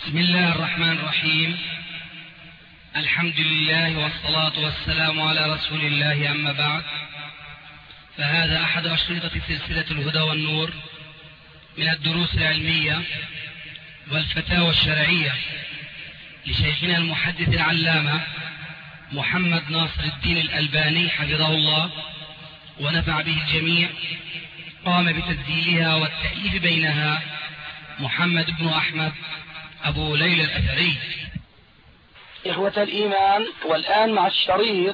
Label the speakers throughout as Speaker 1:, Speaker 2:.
Speaker 1: بسم الله الرحمن الرحيم. الحمد لله والصلاة والسلام على رسول الله، أما بعد، فهذا أحد أشرطة سلسلة الهدى والنور من الدروس العلمية والفتاوى الشرعية لشيخنا المحدث العلامة محمد ناصر الدين الألباني حفظه الله ونفع به الجميع. قام بتسجيلها والتأليف بينها محمد بن أحمد أبو ليلى الأثري.
Speaker 2: إخوة الإيمان، والآن مع الشريط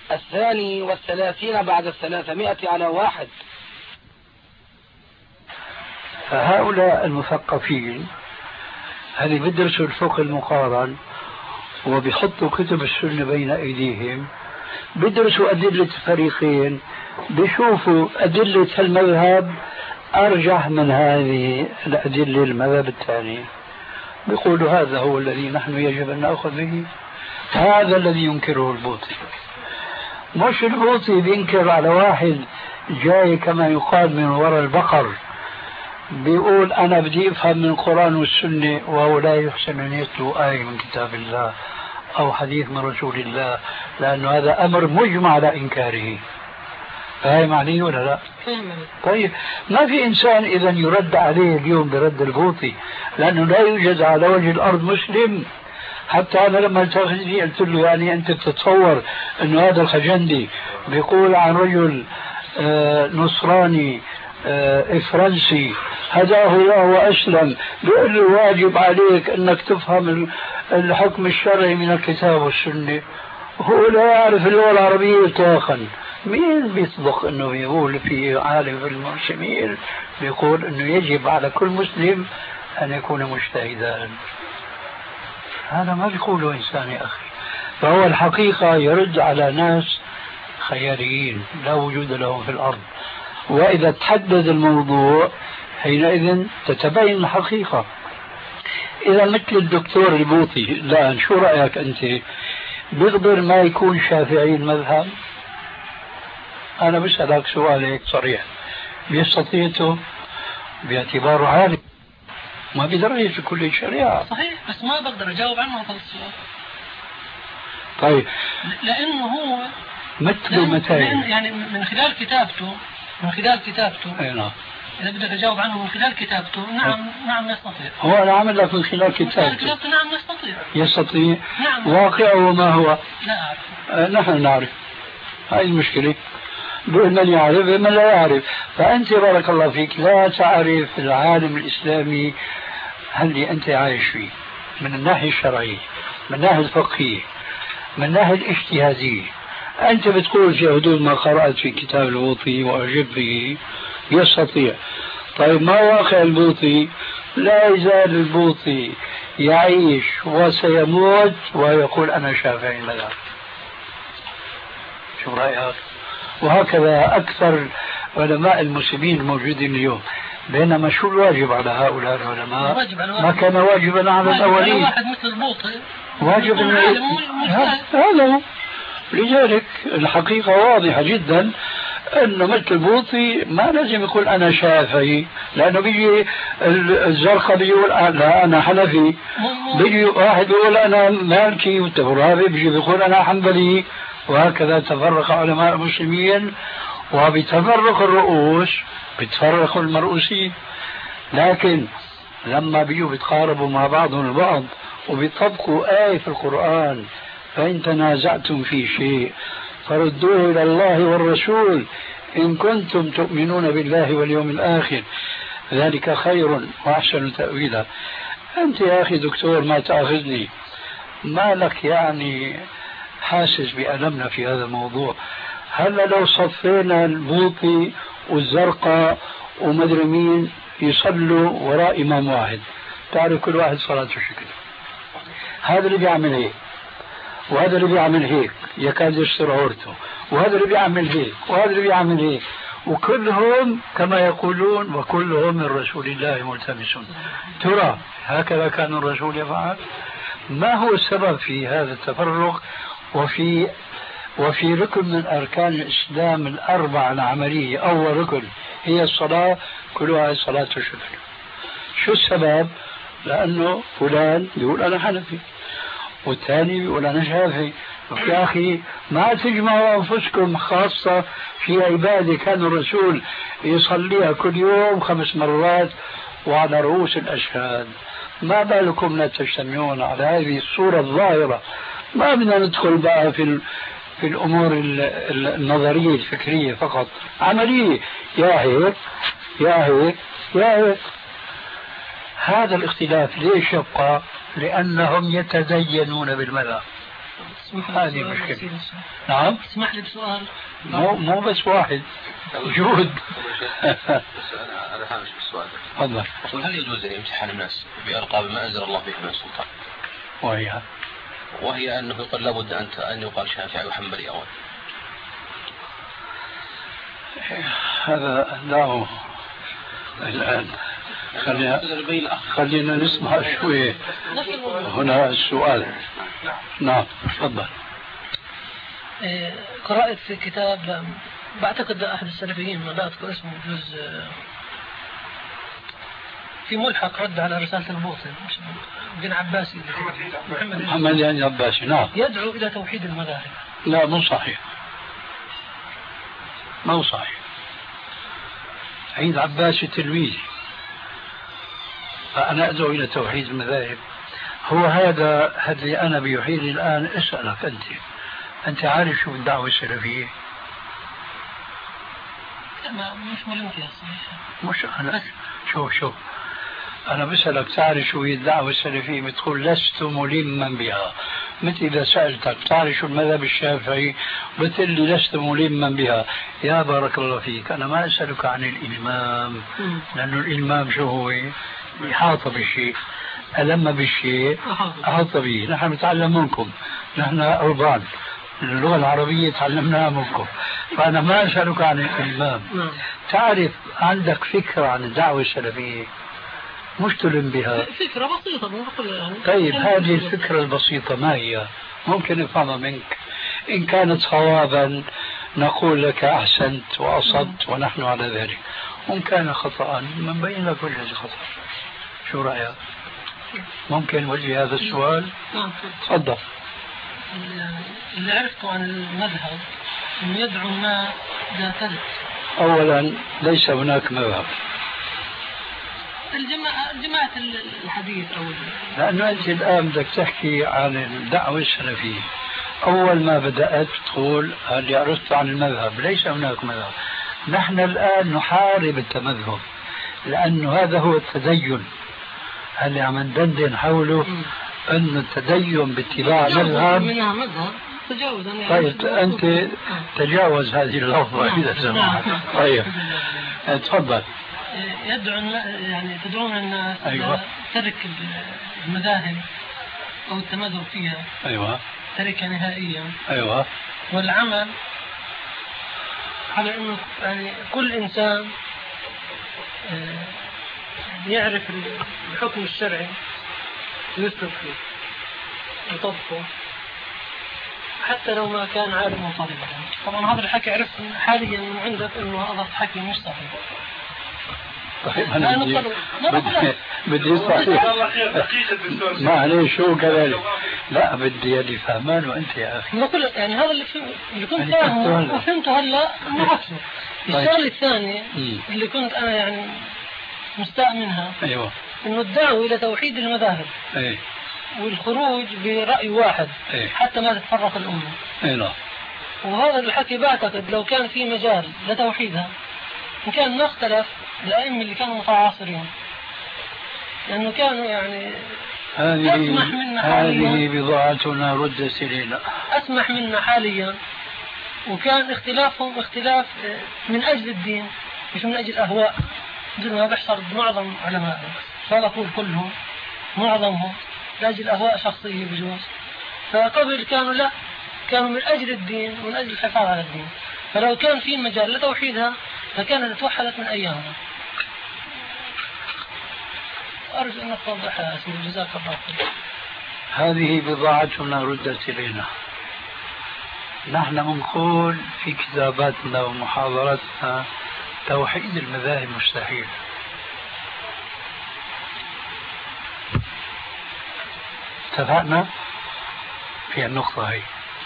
Speaker 2: 32 بعد 300 على 1.
Speaker 3: فهؤلاء المثقفين اللي بيدرسوا الفقه المقارن وبيحطوا كتب السنة بين أيديهم، بيدرسوا أدلة الفريقين، بيشوفوا أدلة المذهب أرجح من هذه الأدلة المذهب الثاني، بيقولوا هذا هو الذي نحن يجب أن نأخذ به. هذا الذي ينكره البوطي، مش البوطي بينكر على واحد جاي كما يقال من وراء البقر بيقول أنا بدي أفهم من القرآن والسنة، وهو لا يحسن أن يتلو آية من كتاب الله أو حديث من رسول الله، لأنه هذا أمر مجمع على إنكاره. فهي معنيه ولا لا؟ طيب، ما في إنسان إذا يرد عليه اليوم برد البوطي، لأنه لا يوجد على وجه الأرض مسلم. حتى أنا لما التقيت قلت له يعني أنت بتتصور أنه هذا الخجندي بيقول عن رجل نصراني فرنسي هداه الله وأسلم، بيقول له واجب عليك أنك تفهم الحكم الشرعي من الكتاب والسنة، هو لا يعرف اللغة العربية إطلاقا. مين بيصدق أنه يقول في عالم المسلمين بيقول أنه يجب على كل مسلم أن يكون مجتهدا؟ هذا ما بيقوله إنسان يا أخي. فهو الحقيقة يرد على ناس خياليين لا وجود لهم في الأرض، وإذا تحدد الموضوع حينئذ تتبين الحقيقة. إذا مثل الدكتور البوطي الآن، شو رأيك أنت؟ بيقدر ما يكون شافعي المذهب؟ أنا بسألك سؤال هيك صريح، بيستطيعه باعتباره عالم ما بدرجة كل الشريعة؟
Speaker 4: صحيح، بس ما بقدر أجاوب عنه هذا السؤال.
Speaker 3: طيب،
Speaker 4: لأنه هو
Speaker 3: مثل متى
Speaker 4: يعني من خلال كتابته
Speaker 3: أي نعم.
Speaker 4: إذا بدك أجاوب عنه من خلال كتابته، نعم يستطيع.
Speaker 3: هو أنا عامل لك من خلال كتابته
Speaker 4: نعم
Speaker 3: يستطيع.
Speaker 4: نعم.
Speaker 3: واقعه ما هو؟
Speaker 4: لا أعرف.
Speaker 3: نحن نعرف، هاي المشكلة، من يعرف من لا يعرف. فأنت بارك الله فيك لا تعرف العالم الإسلامي اللي أنت عايش فيه من الناحية الشرعية، من الناحية الفقهية، من الناحية الاجتهادية. أنت بتقول في حدود ما قرأت في كتاب البوطي وأعجب به يستطيع. طيب، ما واقع البوطي؟ لا يزال البوطي يعيش وسيموت ويقول أنا شافعي المذهب. شو رأيك؟ وهكذا أكثر علماء المسلمين الموجودين اليوم. بينما شو الواجب على هؤلاء العلماء؟ ما كان واجبا على الأولين.
Speaker 4: واحد مثل البوطي
Speaker 3: واجب هذا. لذلك الحقيقة واضحة جدا أنه مثل البوطي ما لازم يقول أنا شافعي، لأنه بيجي الزرقاء بيقول لا أنا حنفي، بيجي واحد بيقول أنا مالكي، والتفرابي بيجي بيقول أنا حنبلي، وهكذا تفرق علماء المسلمين. وبتفرق الرؤوس بتفرق المرؤوسين. لكن لما بيجوا بيتقاربوا مع بعضهم البعض وبيطبقوا آية في القرآن، فإن تنازعتم في شيء فردوه إلى الله والرسول إن كنتم تؤمنون بالله واليوم الآخر ذلك خير وأحسن تأويلا. أنت يا أخي دكتور ما تأخذني، ما لك يعني حاسس بألمنا في هذا الموضوع؟ هلا لو صفينا البوطي والزرقاء ومدري مين يصلوا وراء إمام واحد، تعرف كل واحد صلاته شكل، هذا اللي بيعمل هيك وهذا اللي بيعمل هيك يكاد يستر عورته، وهذا اللي بيعمل هيك وهذا اللي بيعمل هيك، وكلهم كما يقولون وكلهم من رسول الله ملتمسون. ترى هكذا كان الرسول يفعل؟ ما هو السبب في هذا التفرق وفي ركن من أركان الإسلام الأربعة العملية؟ أول ركن هي الصلاة، كلها صلاة الشكر. شو السبب؟ لأنه فلان يقول أنا حنفي والثاني يقول أنا شافعي. يا أخي ما تجمعوا أنفسكم، خاصة في عبادة كان الرسول يصليها كل يوم 5 مرات وعلى رؤوس الأشهاد، ما بالكم لا تجتمعون على هذه الصورة الظاهرة؟ ما بدنا ندخل بقى في الأمور النظرية الفكرية فقط، عملية، يا هيك يا هيك يا هيك. هذا الاختلاف ليش يبقى؟ لأنهم يتدينون بالمذهب. هذه مشكلة. نعم.
Speaker 4: اسمح لي بسؤال.
Speaker 3: مو بس واحد، جهد.
Speaker 5: أنا هامش بالسؤال.
Speaker 3: تفضل.
Speaker 5: هل يجوز أن يمتحن الناس بألقاب ما أنزل الله بها من السلطان؟ وهي أنه يقول لابد أن يقال شافعي وحنبلي أول.
Speaker 3: هذا لا الآن خلينا نسمع شوي هنا السؤال. نعم تفضل.
Speaker 4: قرأت في كتاب بعتقد أحد السلفيين ما لا أذكر اسمه بجوز، في ملحق رد على رسالة البوطن بن عباسي
Speaker 3: محمد يعني عباسي. نعم.
Speaker 4: يدعو إلى توحيد المذاهب.
Speaker 3: لا مو صحيح، مو صحيح. عيد عباسي تلميذي، فأنا أدعو إلى توحيد المذاهب. هو هذا اللي أنا بيحيلي الآن أسألك أنت عارف شو الدعوة السلفية؟
Speaker 4: مش مهم فيها الصراحة.
Speaker 3: مش أنا شوف أنا بسألك تعرف شو هي الدعوة السلفية؟ بتقول لست ملما بها. مثل إذا سألتك تعرف شو المذهب الشافعي بتقول لي لست ملما بها. يا بارك الله فيك، أنا ما أسألك عن الإلمام، لأنه الإلمام شو هو؟ إحاطة بالشيء، ألم بالشيء أحاط به. نحن نتعلم منكم، نحن أربان، اللغة العربية تعلمناها منكم، فأنا ما أسألك عن الإلمام. تعرف عندك فكرة عن الدعوة السلفية؟ مش تلم بها،
Speaker 4: فكرة بسيطة يعني.
Speaker 3: طيب هذه الفكرة البسيطة ما هي؟ ممكن نفهمها منك، إن كانت صوابا نقول لك أحسنت وأصبت ونحن على ذلك، وإن كان خطأ نبين لك وجه خطأ. شو رأيك؟ ممكن وجه هذا السؤال؟ تفضل.
Speaker 4: اللي عرفته عن المذهب أن يدعو ما ذا ثلث.
Speaker 3: أولا ليس هناك مذهب،
Speaker 4: جماعة الحديث أو
Speaker 3: لأنه أنت الآن بدك تحكي عن الدعوة السلفية. أول ما بدأت تقول اللي عرفت عن المذهب، ليس هناك مذهب. نحن الآن نحارب التمذهب، لأنه هذا هو التدين اللي عم ندندن حوله، أن التدين باتباع مذهب. طيب أنت تجاوز هذه اللفظة إذا سمحت. طيب تفضل.
Speaker 4: تدعون الناس ترك المذاهب أو التمذهب فيها.
Speaker 3: أيوة.
Speaker 4: تركها نهائيا.
Speaker 3: أيوة.
Speaker 4: والعمل على إنه يعني كل إنسان يعرف الحكم الشرعي ويسلك فيه ويطبقه حتى لو ما كان عالما طالبا. طبعا هذا الحكي عرفت حاليا من عندك إنه هذا الحكي مش صحيح.
Speaker 3: طيب أنا بدي صحيح معليش شو كذلك. لا بدي اللي فهمان وأنت يا أخي.
Speaker 4: بقول يعني هذا اللي كنت فاهمه وفهمته هلا إنه عكسه. الشغلة الثانية اللي كنت أنا يعني مستاء منها.
Speaker 3: أيوة.
Speaker 4: إنه الدعوة إلى توحيد المذاهب.
Speaker 3: أي.
Speaker 4: والخروج برأي واحد.
Speaker 3: أي.
Speaker 4: حتى ما تتفرق الأمة.
Speaker 3: أي لا.
Speaker 4: وهذا الحكي بعتقد لو كان في مجال لتوحيدها إن كان ما اختلف الأئمة اللي كانوا متعاصرين، لأنه كانوا يعني
Speaker 3: هذه بضاعتنا ردت إلينا.
Speaker 4: أسمح منا حاليا، وكان اختلافهم اختلاف من أجل الدين مش من أجل أهواء، مثل ما بيحصل معظم علمائنا، فلا أقول كلهم، معظمهم لأجل أهواء شخصية بجوز. فقبل كانوا لا، كانوا من أجل الدين ومن أجل الحفاظ على الدين. فلو كان في مجال لتوحيدها فكانت توحدت من أيامنا. أرجو أن توضحها سيدي، جزاك الله خير.
Speaker 3: هذه بضاعتنا ردت إلينا. نحن نقول في كتاباتنا ومحاضراتنا توحيد المذاهب مستحيل. اتفقنا في النقطة هي.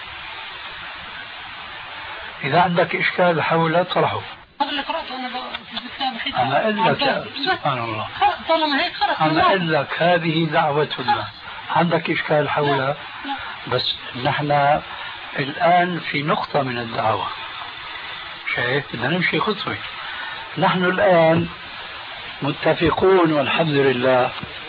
Speaker 3: إذا عندك إشكال حول طرحه.
Speaker 4: هذا اللي قرأته أنا في الكتاب.
Speaker 3: أنا أقول لك سبحان الله،
Speaker 4: طالما هيك خلص
Speaker 3: أنا أقول لك هذه دعوتنا. عندك إشكال حولها؟ بس نحن الآن في نقطة من الدعوة، شايف بدنا نمشي خطوة. نحن الآن متفقون والحمد لله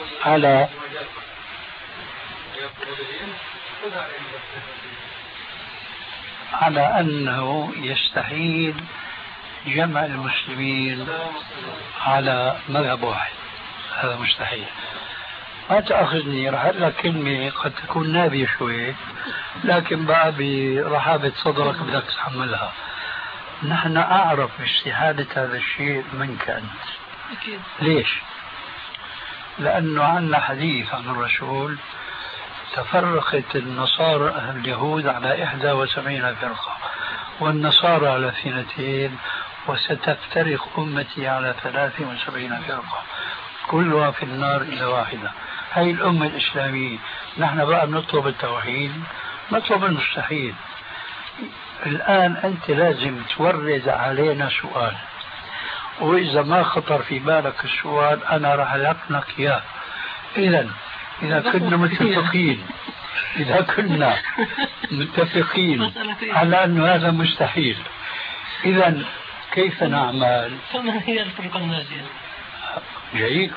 Speaker 3: على أنه يستحيل جمع المسلمين على مذهب واحد، هذا مستحيل. ما تأخذني، راح أقول لك كلمة قد تكون نابية شوي، لكن بقى برحابة صدرك بدك تحملها. نحن أعرف باستحالة هذا الشيء منك أنت.
Speaker 4: أكيد.
Speaker 3: ليش؟ لأنه عندنا حديث عن الرسول: تفرقت النصارى اليهود على 71 فرقة، والنصارى على 2، وستفترق أمتي على 73 فرقة، كلها في النار إلا واحدة. هاي الأمة الإسلامية. نحن بقى بنطلب التوحيد، نطلب المستحيل. الآن أنت لازم تورد علينا سؤال، وإذا ما خطر في بالك السؤال أنا راح ألقنك إياه. إذا كنا متفقين على أن هذا مستحيل، إذا كيف نعمل؟
Speaker 4: فما هي الفرقة الناجية؟
Speaker 3: جايك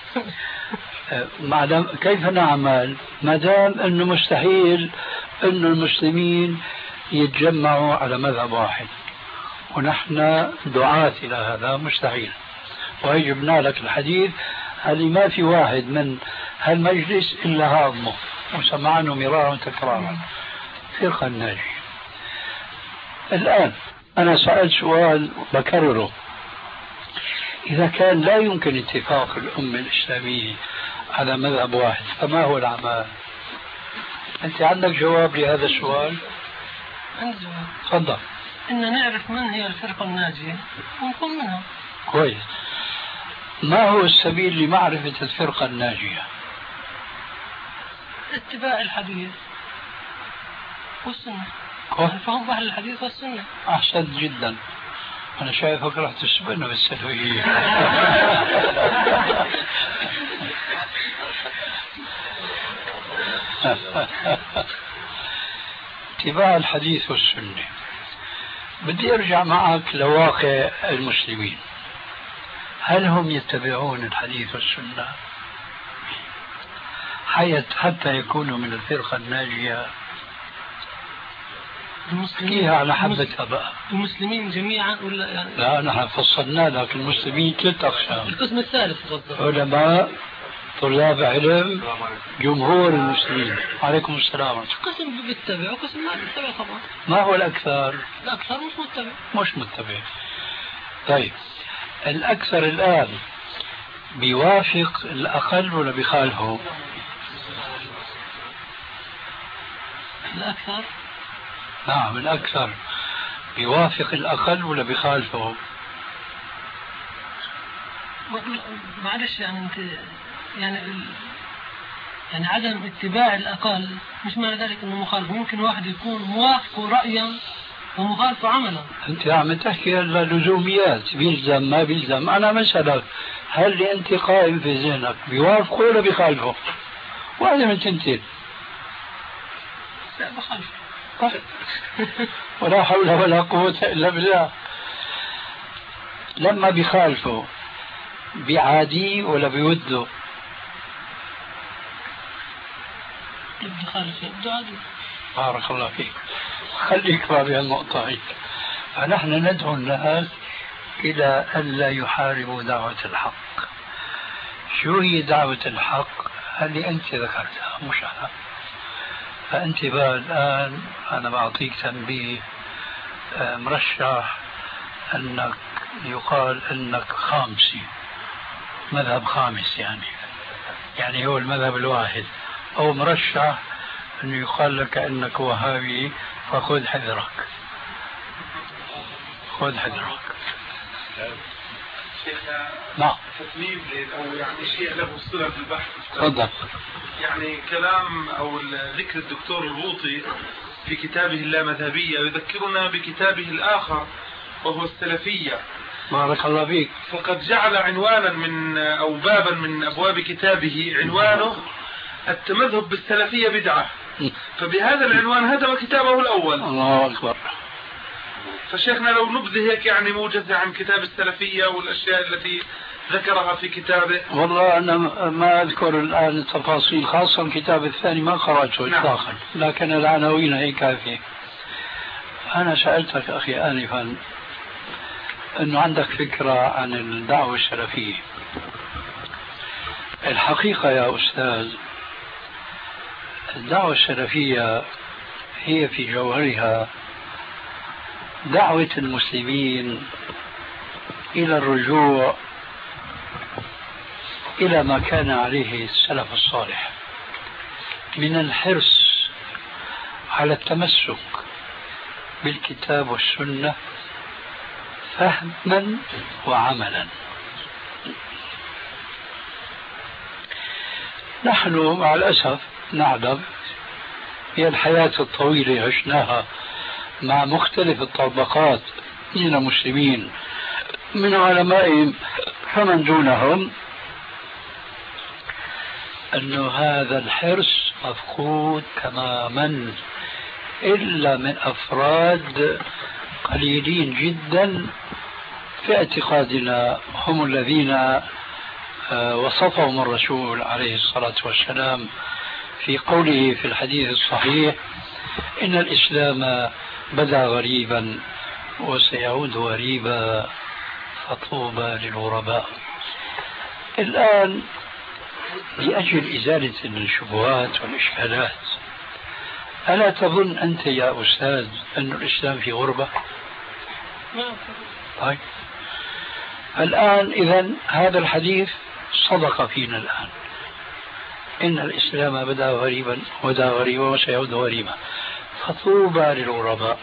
Speaker 3: كيف نعمل ما دام أنه مستحيل أن المسلمين يتجمعوا على مذهب واحد، ونحن دعاة إلى هذا مستحيل. وهي جبنا لك الحديث اللي ما في واحد من هالمجلس إلا هاضمه وسمعنه مرارا وتكرارا، فرقة الناجية. الآن أنا سألت سؤال بكرره: إذا كان لا يمكن اتفاق الأمة الإسلامية على مذهب واحد فما هو العمل؟ أنت عندك جواب لهذا السؤال؟
Speaker 4: عندي جواب.
Speaker 3: تفضل.
Speaker 4: إن نعرف من هي الفرقة الناجية ونكون منها.
Speaker 3: كويس. ما هو السبيل لمعرفة الفرقة الناجية؟
Speaker 4: اتباع الحديث والسنة. فهم أهل الحديث والسنة.
Speaker 3: أحسنت جدا. أنا شايفك راح تسبقنا بالسلوية. اتباع الحديث والسنة. بدي أرجع معك لواقع المسلمين. هل هم يتبعون الحديث والسنة حتى يكونوا من الفرقة الناجية؟
Speaker 4: المسلمين
Speaker 3: على حبتها بقى.
Speaker 4: المسلمين جميعا ولا يعني؟
Speaker 3: لا نحن فصلنا لك المسلمين 3 أقسام:
Speaker 4: القسم الثالث
Speaker 3: علماء، طلاب علم، جمهور المسلمين. عليكم السلام.
Speaker 4: قسم بيتبع وقسم ما بيتبع طبعا.
Speaker 3: ما هو الأكثر؟
Speaker 4: الأكثر مش متبع.
Speaker 3: طيب الأكثر الآن بيوافق الأقل ولا بيخالفه؟
Speaker 4: الأكثر.
Speaker 3: نعم الأكثر بيوافق الأقل ولا بيخالفه؟
Speaker 4: معلش يعني أنت يعني عدم اتباع الأقل مش معنى ذلك أنه مخالف. ممكن واحد يكون موافق رأيا ومخالف عملا.
Speaker 3: أنت عم تحكي لزوميات، بيلزم ما بيلزم. أنا مسألك هل اللي أنت قائم في ذهنك بيوافقه ولا بيخالفه؟ واحدة من تنتين.
Speaker 4: لا بخالف.
Speaker 3: ولا حول ولا قوة إلا بالله. لما بيخالفه بعادي ولا بيوده؟
Speaker 4: بيخالف يبدو عادي.
Speaker 3: بارك الله فيك. خليك في النقطة هي. فنحن ندعو الناس إلى أن لا يحاربوا دعوة الحق. شو هي دعوة الحق؟ اللي أنت ذكرتها مش أنا. فأنت بقى الآن أنا بعطيك تنبيه مرشح أنك يقال أنك خامسي، مذهب خامس يعني هو المذهب الواحد، أو مرشح أنه يقال لك أنك وهابي، فخذ حذرك.
Speaker 6: شيخنا
Speaker 3: نعم.
Speaker 6: تتميم أو يعني شيء له صلة بالبحث.
Speaker 3: تفضل.
Speaker 6: يعني كلام أو ذكر الدكتور البوطي في كتابه اللامذهبية يذكرنا بكتابه الآخر وهو السلفية.
Speaker 3: بارك الله فيك.
Speaker 6: فقد جعل عنوانا من أو بابا من أبواب كتابه عنوانه التمذهب بالسلفية بدعة، فبهذا العنوان هدم كتابه الأول.
Speaker 3: الله أكبر.
Speaker 6: فشيخنا لو نبذه هيك يعني موجزة عن كتاب السلفية والأشياء التي ذكرها في كتابه.
Speaker 3: والله أنا ما أذكر الآن التفاصيل، خاصة الكتاب الثاني ما قرأته إطلاقا. نعم. لكن العناوين هي كافية. أنا سألتك أخي آنفا أنه عندك فكرة عن الدعوة السلفية. الحقيقة يا أستاذ الدعوة السلفية هي في جوهرها دعوة المسلمين إلى الرجوع إلى ما كان عليه السلف الصالح من الحرص على التمسك بالكتاب والسنة فهما وعملا. نحن مع الأسف نعلم هي الحياة الطويلة عشناها مع مختلف الطبقات من المسلمين من علمائهم فمن دونهم، أن هذا الحرص مفقود تماما إلا من أفراد قليلين جدا في اعتقادنا هم الذين وصفهم الرسول عليه الصلاة والسلام في قوله في الحديث الصحيح إن الإسلام بدأ غريبا وسيعود غريبا فطوبى للغرباء. الآن لأجل إزالة الشبهات والإشكالات، ألا تظن أنت يا أستاذ أن الإسلام في غربة؟ طيب الآن إذن هذا الحديث صدق فينا الآن، إن الإسلام بدأ غريبا ودا غريبا وسيعود غريبا فطوبى للغرباء.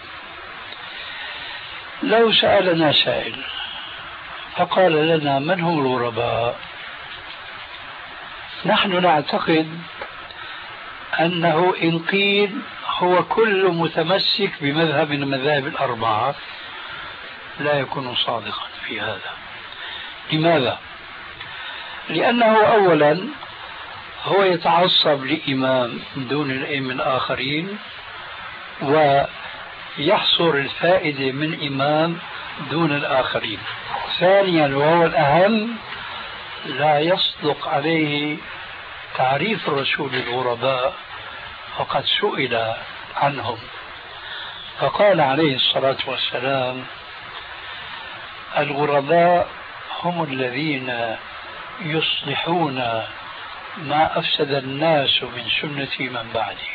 Speaker 3: لو سألنا سائل فقال لنا من هم الغرباء، نحن نعتقد أنه إن قيل هو كل متمسك بمذهب من المذاهب الأربعة لا يكون صادقا في هذا. لماذا؟ لأنه أولا هو يتعصب لإمام دون الأئمة الآخرين ويحصر الفائدة من إمام دون الآخرين. ثانيا وهو الأهم لا يصدق عليه تعريف الرسول للغرباء، وقد سئل عنهم فقال عليه الصلاة والسلام الغرباء هم الذين يصلحون ما أفسد الناس من سنة من بعده.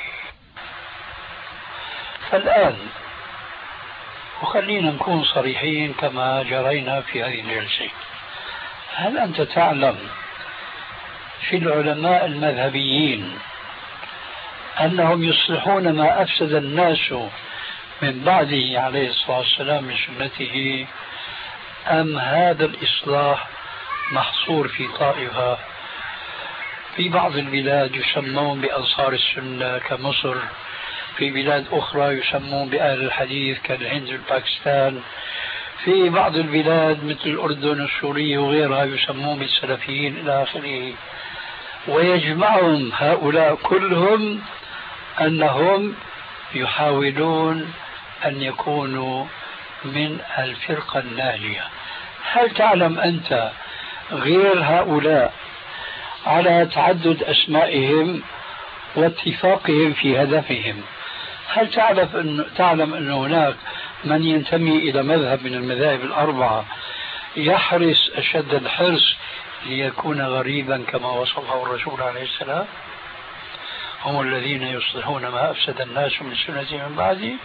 Speaker 3: فالآن وخلينا نكون صريحين كما جرينا في هذه الجلسة، هل أنت تعلم في العلماء المذهبيين أنهم يصلحون ما أفسد الناس من بعده عليه الصلاة والسلام من سنته، أم هذا الإصلاح محصور في طائفة؟ في بعض البلاد يسمون بأنصار السنة كمصر، في بلاد أخرى يسمون بأهل الحديث كالهند والباكستان، في بعض البلاد مثل الأردن السورية وغيرها يسمون بالسلفيين إلى آخره. ويجمعهم هؤلاء كلهم أنهم يحاولون أن يكونوا من الفرقة الناجية. هل تعلم أنت غير هؤلاء على تعدد أسمائهم واتفاقهم في هدفهم، هل تعلم أن هناك من ينتمي إلى مذهب من المذاهب الأربعة يحرص أشد الحرص ليكون غريبا كما وصفه الرسول عليه السلام؟ هم الذين يصلحون ما أفسد الناس من سنة من بعدي.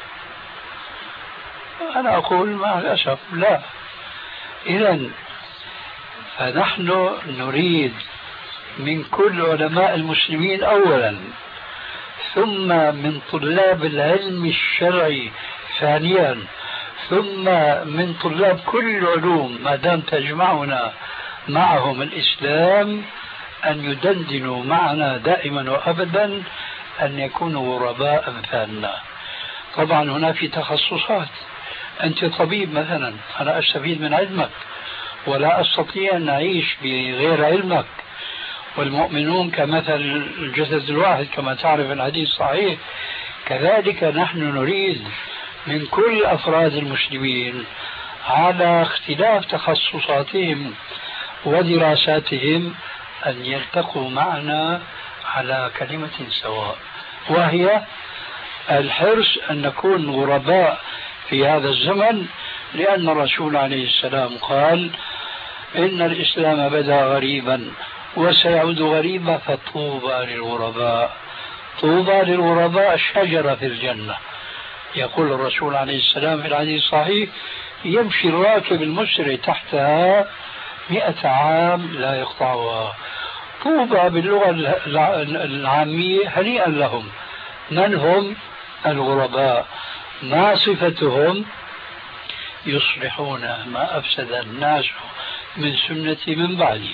Speaker 3: أنا أقول مع الأسف لا. إذن فنحن نريد من كل علماء المسلمين أولا، ثم من طلاب العلم الشرعي ثانيا، ثم من طلاب كل العلوم ما دام تجمعنا معهم الإسلام أن يدندنوا معنا دائما وأبدا أن يكونوا غرباء أمثالنا. طبعا هنا في تخصصات، أنت طبيب مثلا، أنا أستفيد من علمك ولا أستطيع أن أعيش بغير علمك، والمؤمنون كمثل الجسد الواحد كما تعرف الحديث صحيح. كذلك نحن نريد من كل أفراد المسلمين على اختلاف تخصصاتهم ودراساتهم أن يلتقوا معنا على كلمة سواء، وهي الحرص أن نكون غرباء في هذا الزمن، لأن الرسول عليه السلام قال إن الإسلام بدأ غريبا وسيعود غريبا فطوبى للغرباء. طوبى للغرباء شجرة في الجنة، يقول الرسول عليه السلام في الحديث الصحيح يمشي الراكب المسرع تحتها 100 عام لا يقطعها. طوبى باللغة العامية هنيئا لهم. من هم الغرباء؟ ما صفتهم؟ يصلحون ما أفسد الناس من سنتي من بعدي.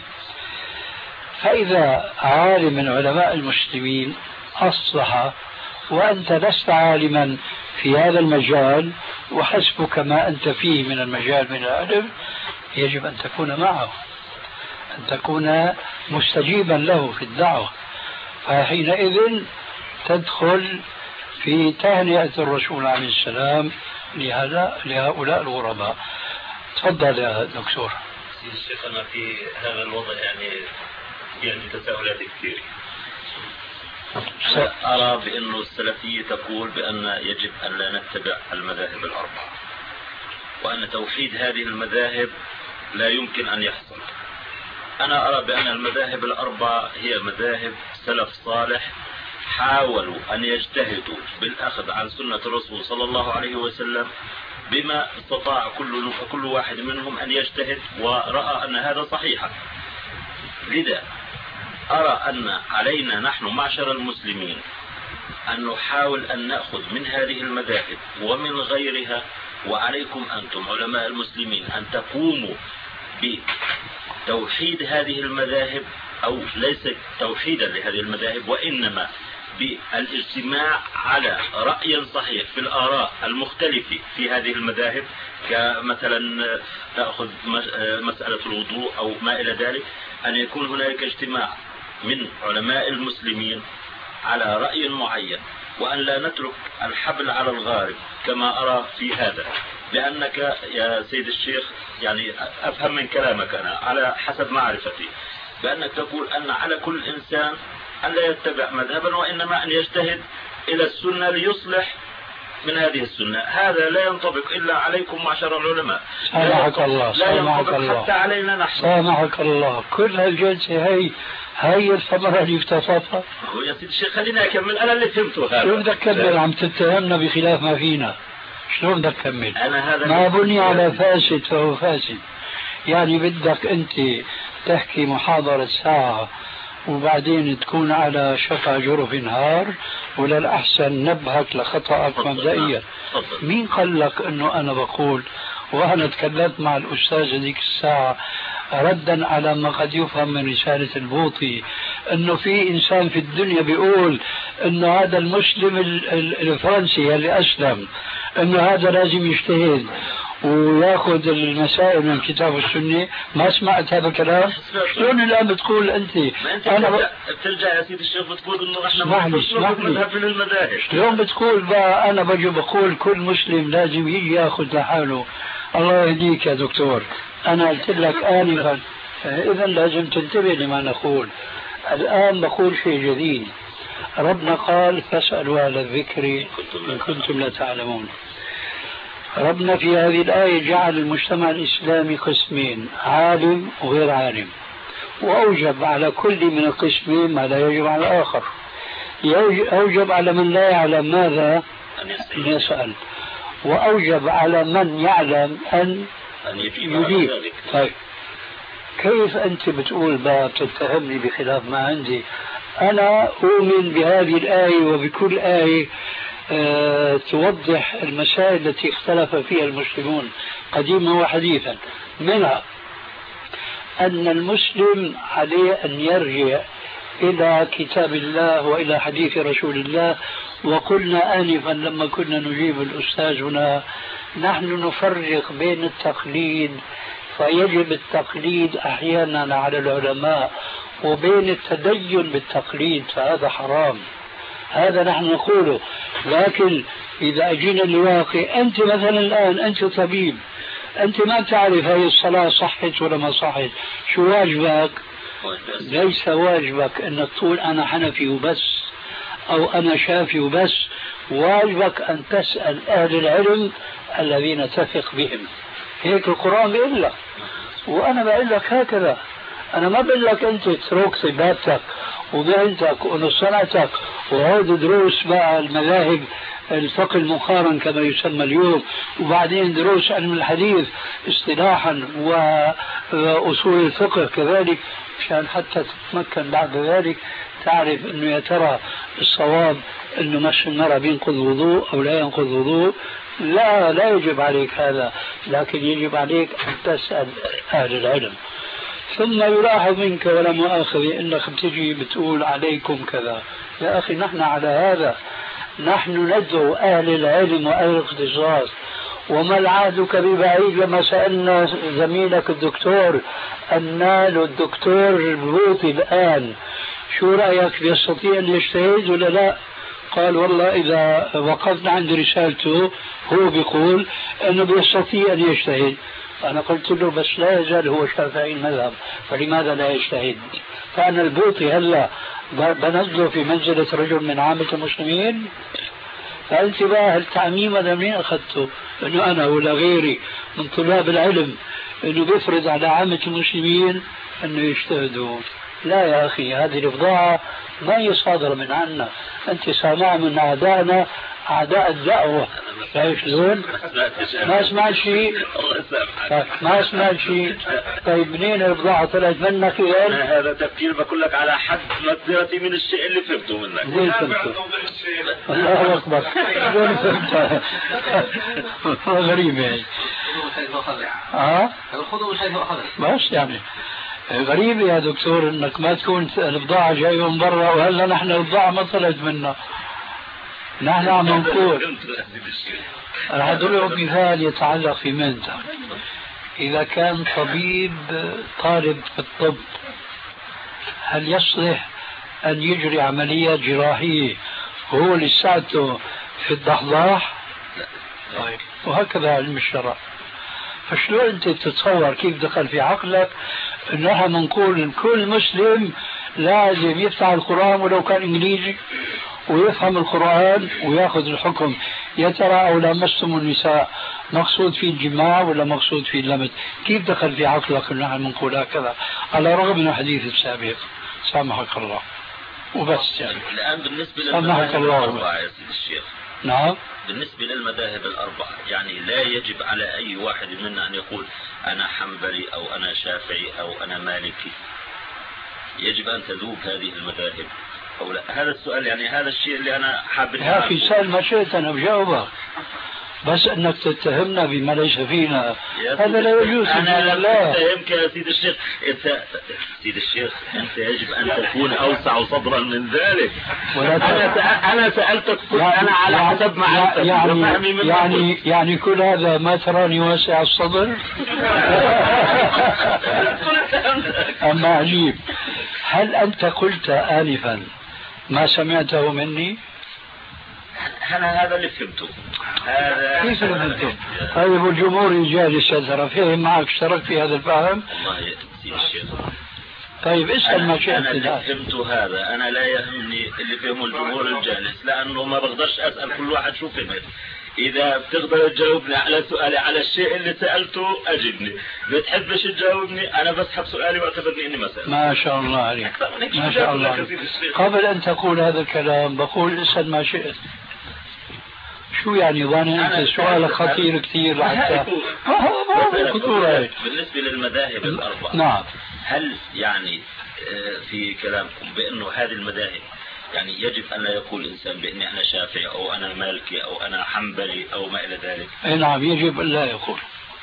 Speaker 3: فإذا عالم من علماء المسلمين أصلح وأنت لست عالما في هذا المجال وحسبك ما أنت فيه من المجال من العلم، يجب أن تكون معه، أن تكون مستجيبا له في الدعوة، فحينئذ تدخل في تهنئة الرسول عليه السلام لهؤلاء الغرباء. تفضل يا دكتور.
Speaker 7: الشيخ أنا في هذا الوضع يعني تساؤلات كثير. أرى بأن السلفية تقول بأن يجب أن لا نتبع المذاهب الأربعة، وأن توحيد هذه المذاهب لا يمكن أن يحصل. أنا أرى بأن المذاهب الأربعة هي مذاهب سلف صالح حاولوا أن يجتهدوا بالأخذ عن سنة الرسول صلى الله عليه وسلم بما استطاع كل واحد منهم أن يجتهد، ورأى أن هذا صحيحا. لذا أرى أن علينا نحن معشر المسلمين أن نحاول أن نأخذ من هذه المذاهب ومن غيرها، وعليكم أنتم علماء المسلمين أن تقوموا بتوحيد هذه المذاهب، أو ليس توحيدا لهذه المذاهب وإنما بالاجتماع على رأي صحيح في الآراء المختلفة في هذه المذاهب، كمثلا تأخذ مسألة الوضوء أو ما إلى ذلك، أن يكون هناك اجتماع من علماء المسلمين على رأي معين، وأن لا نترك الحبل على الغارب كما أرى في هذا. لأنك يا سيد الشيخ يعني أفهم من كلامك أنا على حسب معرفتي بأنك تقول أن على كل إنسان أن لا يتبع مذهبا وإنما أن يجتهد إلى السنة ليصلح من هذه السنة. هذا لا ينطبق إلا عليكم معشر العلماء.
Speaker 3: سامحك الله،
Speaker 7: لا ينطبق حتى علينا نحن.
Speaker 3: سامحك الله. كل هالجلسة هي الثمرة اللي افترضتها.
Speaker 7: يا سيدي الشيخ خلينا أكمل، أنا اللي فهمته هذا.
Speaker 3: شو بدك تكمل؟ عم تتهمنا بخلاف ما فينا. شلون بدك تكمل؟
Speaker 7: أنا هذا
Speaker 3: ما بني على فاسد فهو فاسد. يعني بدك أنت تحكي محاضرة ساعة وبعدين تكون على شفا جرف نهار، ولا الأحسن نبهك لخطأك مبدئيا. مين قال لك أنه أنا بقول؟ وأنا تكلمت مع الأستاذ هذيك الساعة ردا على ما قد يفهم من رسالة البوطي أنه في إنسان في الدنيا بيقول أنه هذا المسلم الفرنسي اللي أسلم أنه هذا لازم يجتهد وياخذ المسائل من الكتاب والسنة. ما سمعت هذا الكلام؟ شلون الآن بتقول أنت؟
Speaker 7: أنا بترجع يا سيدي الشيخ بتقول إنه إحنا مذهب من المذاهب.
Speaker 3: شلون بتقول بقى؟ أنا بجي بقول كل مسلم لازم يجي ياخذ لحاله. الله يهديك يا دكتور. أنا قلت لك آنفا، إذا لازم تنتبه لما نقول. الآن نقول شيء جديد. ربنا قال فاسألوا أهل الذكر إن كنتم لا تعلمون. ربنا في هذه الآية جعل المجتمع الإسلامي قسمين، عالم وغير عالم، وأوجب على كل من القسمين ما لا يجب على الآخر. أوجب على من لا يعلم ماذا أن يسأل، وأوجب على من يعلم أن يجيب. طيب كيف أنت بتقول بقى بتتهمني بخلاف ما عندي؟ أنا أؤمن بهذه الآية وبكل آية توضح المسائل التي اختلف فيها المسلمون قديما وحديثا. منها أن المسلم عليه أن يرجع إلى كتاب الله وإلى حديث رسول الله. وقلنا آنفا لما كنا نجيب الأستاذ هنا نحن نفرق بين التقليد، فيجب التقليد أحيانا على العلماء، وبين التدين بالتقليد فهذا حرام، هذا نحن نقوله. لكن إذا أجينا لواقع، أنت مثلا الآن أنت طبيب، أنت ما تعرف هذه الصلاة صحت ولا ما صحت، شو واجبك؟ ليس واجبك أن تقول أنا حنفي وبس أو أنا شافي وبس، واجبك أن تسأل أهل العلم الذين تثق بهم. هيك القرآن بيقول لك، وأنا بقول لك هكذا. أنا ما بقول لك أنت تترك طبابتك ومهنتك وصنعتك وهذا دروس بقى المذاهب الفقه المقارن كما يسمى اليوم، وبعدين دروس علم الحديث اصطلاحا وأصول الفقه كذلك، مشان حتى تتمكن بعد ذلك تعرف أنه يا ترى الصواب أنه مس المرأة بينقض وضوء أو لا ينقض وضوء. لا يجب عليك هذا، لكن يجب عليك أن تسأل أهل العلم. ثم يلاحظ منك ولا مؤاخذة أنك بتجي بتقول عليكم كذا. يا أخي نحن على هذا، نحن ندعو أهل العلم وأهل الاختصاص. وما العهدك ببعيد لما سألنا زميلك الدكتور النال والدكتور البوطي الآن شو رأيك، يستطيع أن يجتهد ولا لا؟ قال والله إذا وقفنا عند رسالته هو بيقول أنه بيستطيع أن يجتهد. أنا قلت له بس لا يزال هو شافعي المذهب، فلماذا لا يجتهد؟ فأنا البوطي هلا بنزله في منزلة رجل من عامة المسلمين؟ فانتباه التعميم هذا منين أخذته؟ أنه أنا ولا غيري من طلاب العلم أنه بيفرض على عامة المسلمين أنه يجتهدوا. لا يا أخي، هذه الإفضاعة ما هي صادرة من عنا، أنت سامع من أعدائنا أعداء الدعوة. شايف شلون؟ ما سمعت شيء، ما سمعت شيء. طيب منين البضاعة طلعت منك؟
Speaker 7: أنا هذا تفكير بقول لك على حد مقدرتي من الشيء اللي فهمته منك.
Speaker 3: زين فهمته. الله أكبر. زين فهمته. غريب يعني.
Speaker 2: خذوا من حيث أخذ.
Speaker 3: بس يعني غريب يا دكتور انك ما تكون البضاعة جاية من برا وهلا نحن البضاعة ما طلعت منا، نحن عم نقول. راح اضرب مثال يتعلق في مهنتك. اذا كان طبيب طالب في الطب هل يصلح ان يجري عمليات جراحية هو لساته في الضحضاح؟ طيب. وهكذا علم الشرع. فشلون انت تتصور كيف دخل في عقلك انها نقول ان كل مسلم لازم يفتح القرآن ولو كان انجليزي ويفهم القرآن وياخذ الحكم؟ يا ترى او لمستم النساء مقصود في الجماع ولا مقصود في اللمس؟ كيف دخل في عقلك ان نحن نقول هكذا على الرغم من الحديث السابق؟ سامحك الله وبس. يعني
Speaker 7: الآن بالنسبة
Speaker 3: سامحك الله
Speaker 7: يا سيدي الشيخ.
Speaker 3: نعم.
Speaker 7: بالنسبة للمذاهب الأربعة يعني لا يجب على أي واحد منا أن يقول أنا حنبلي أو أنا شافعي أو أنا مالكي. يجب أن تذوب هذه المذاهب أو لا؟ هذا السؤال، يعني هذا الشيء اللي أنا حابب.
Speaker 3: يا أخي سأل ما شئت أنا بجاوبك، بس أنك تتهمنا بما ليس فينا هذا لا يجوز.
Speaker 7: أنا لا أتهمك يا سيد الشيخ. أنت سيد الشيخ أنت يجب أن تكون أوسع صدرا من ذلك. أنا سألتك أنا على حسب ما
Speaker 3: يعني كل هذا ما تراني واسع الصدر. أما عجيب، هل أنت قلت آنفا ما سمعته مني؟
Speaker 7: أنا هذا اللي فهمته.
Speaker 3: كيف فهمته؟ طيب والجمهور الجالس ترى فهم معك، اشترك في هذا الفهم؟
Speaker 7: والله يا سيدي الشيخ.
Speaker 3: طيب اسأل ما شئت.
Speaker 7: أنا اللي فهمته هذا، أنا لا يهمني اللي فهمه الجمهور الجالس، لأنه ما بقدرش أسأل كل واحد شو فهمت. إذا بتقدر تجاوبني على سؤالي على الشيء اللي سألته أجبني، بتحبش تجاوبني أنا بسحب سؤالي واعتبرني إني ما سألت.
Speaker 3: ما شاء الله عليك، ما شاء الله عليك. قبل أن تقول هذا الكلام بقول اسأل ما شئت. شو يعني ظاني أنت سؤالك خطير كثير حتى خطورة.
Speaker 7: بالنسبة للمذاهب الأربعة،
Speaker 3: نعم،
Speaker 7: هل يعني في كلامكم بأنه هذه المذاهب يعني يجب أن لا يقول الإنسان بأني أنا شافعي أو أنا مالكي أو أنا حنبلي أو ما إلى ذلك.
Speaker 3: أي نعم، يجب أن لا يقول.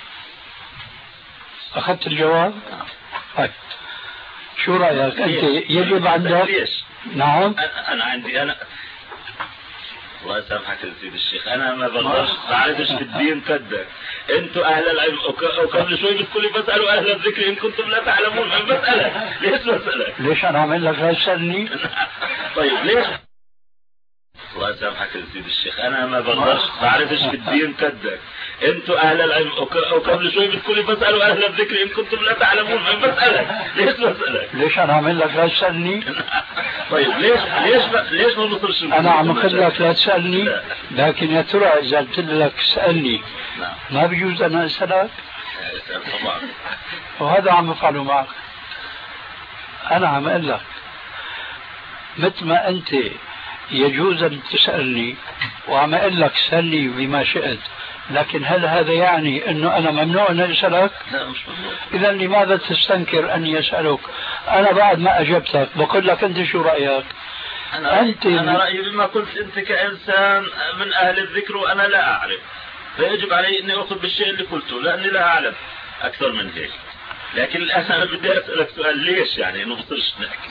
Speaker 3: أخذت الجواب؟ طيب شو رأيك أنت؟ يجب عندك؟
Speaker 7: ليش؟
Speaker 3: نعم
Speaker 7: أنا عندي الله يسامحك يا سيدي الشيخ، انا ما بقدرش بعرفش في الدين كدك. انتوا اهل العلم وقبل شوي بتقولي بسالوا اهل الذكر ان كنتم لا تعلمون. بسالك ليش بسالك؟
Speaker 3: ليش انا اعمل لك لا تسالني؟
Speaker 7: طيب ليش؟ الله يسامحك يا سيدي الشيخ، انا ما بقدرش بعرفش في الدين كدك. انتوا اهل العلم وقبل شوي بتقولي بسالوا اهل الذكر ان كنتم لا تعلمون. بسالك ليش بسالك؟
Speaker 3: ليش انا اعمل لك لا تسالني؟
Speaker 7: طيب ليش ما بصيرش؟
Speaker 3: انا عم اقول لك لا تسالني، لكن يا ترى اذا قلت لك اسالني ما بيجوز انا اسالك؟
Speaker 7: طبعا.
Speaker 3: وهذا عم افعله معك. انا عم اقول لك مثل ما انت يجوز ان تسالني وعم اقول لك سالني بما شئت، لكن هل هذا يعني انه انا ممنوع ان اسالك؟
Speaker 7: لا مش ممنوع.
Speaker 3: اذا لماذا تستنكر اني اسالك؟ انا بعد ما اجبتك بقول لك انت شو رايك؟
Speaker 7: أنا رأيي بما قلت أنت كإنسان من أهل الذكر وأنا لا أعرف، فيجب علي أني أخذ بالشيء اللي قلته لأني لا أعلم أكثر من هيك. لكن الآن أنا بدي أسألك سؤال، ليش يعني إنه بصيرش نحكي؟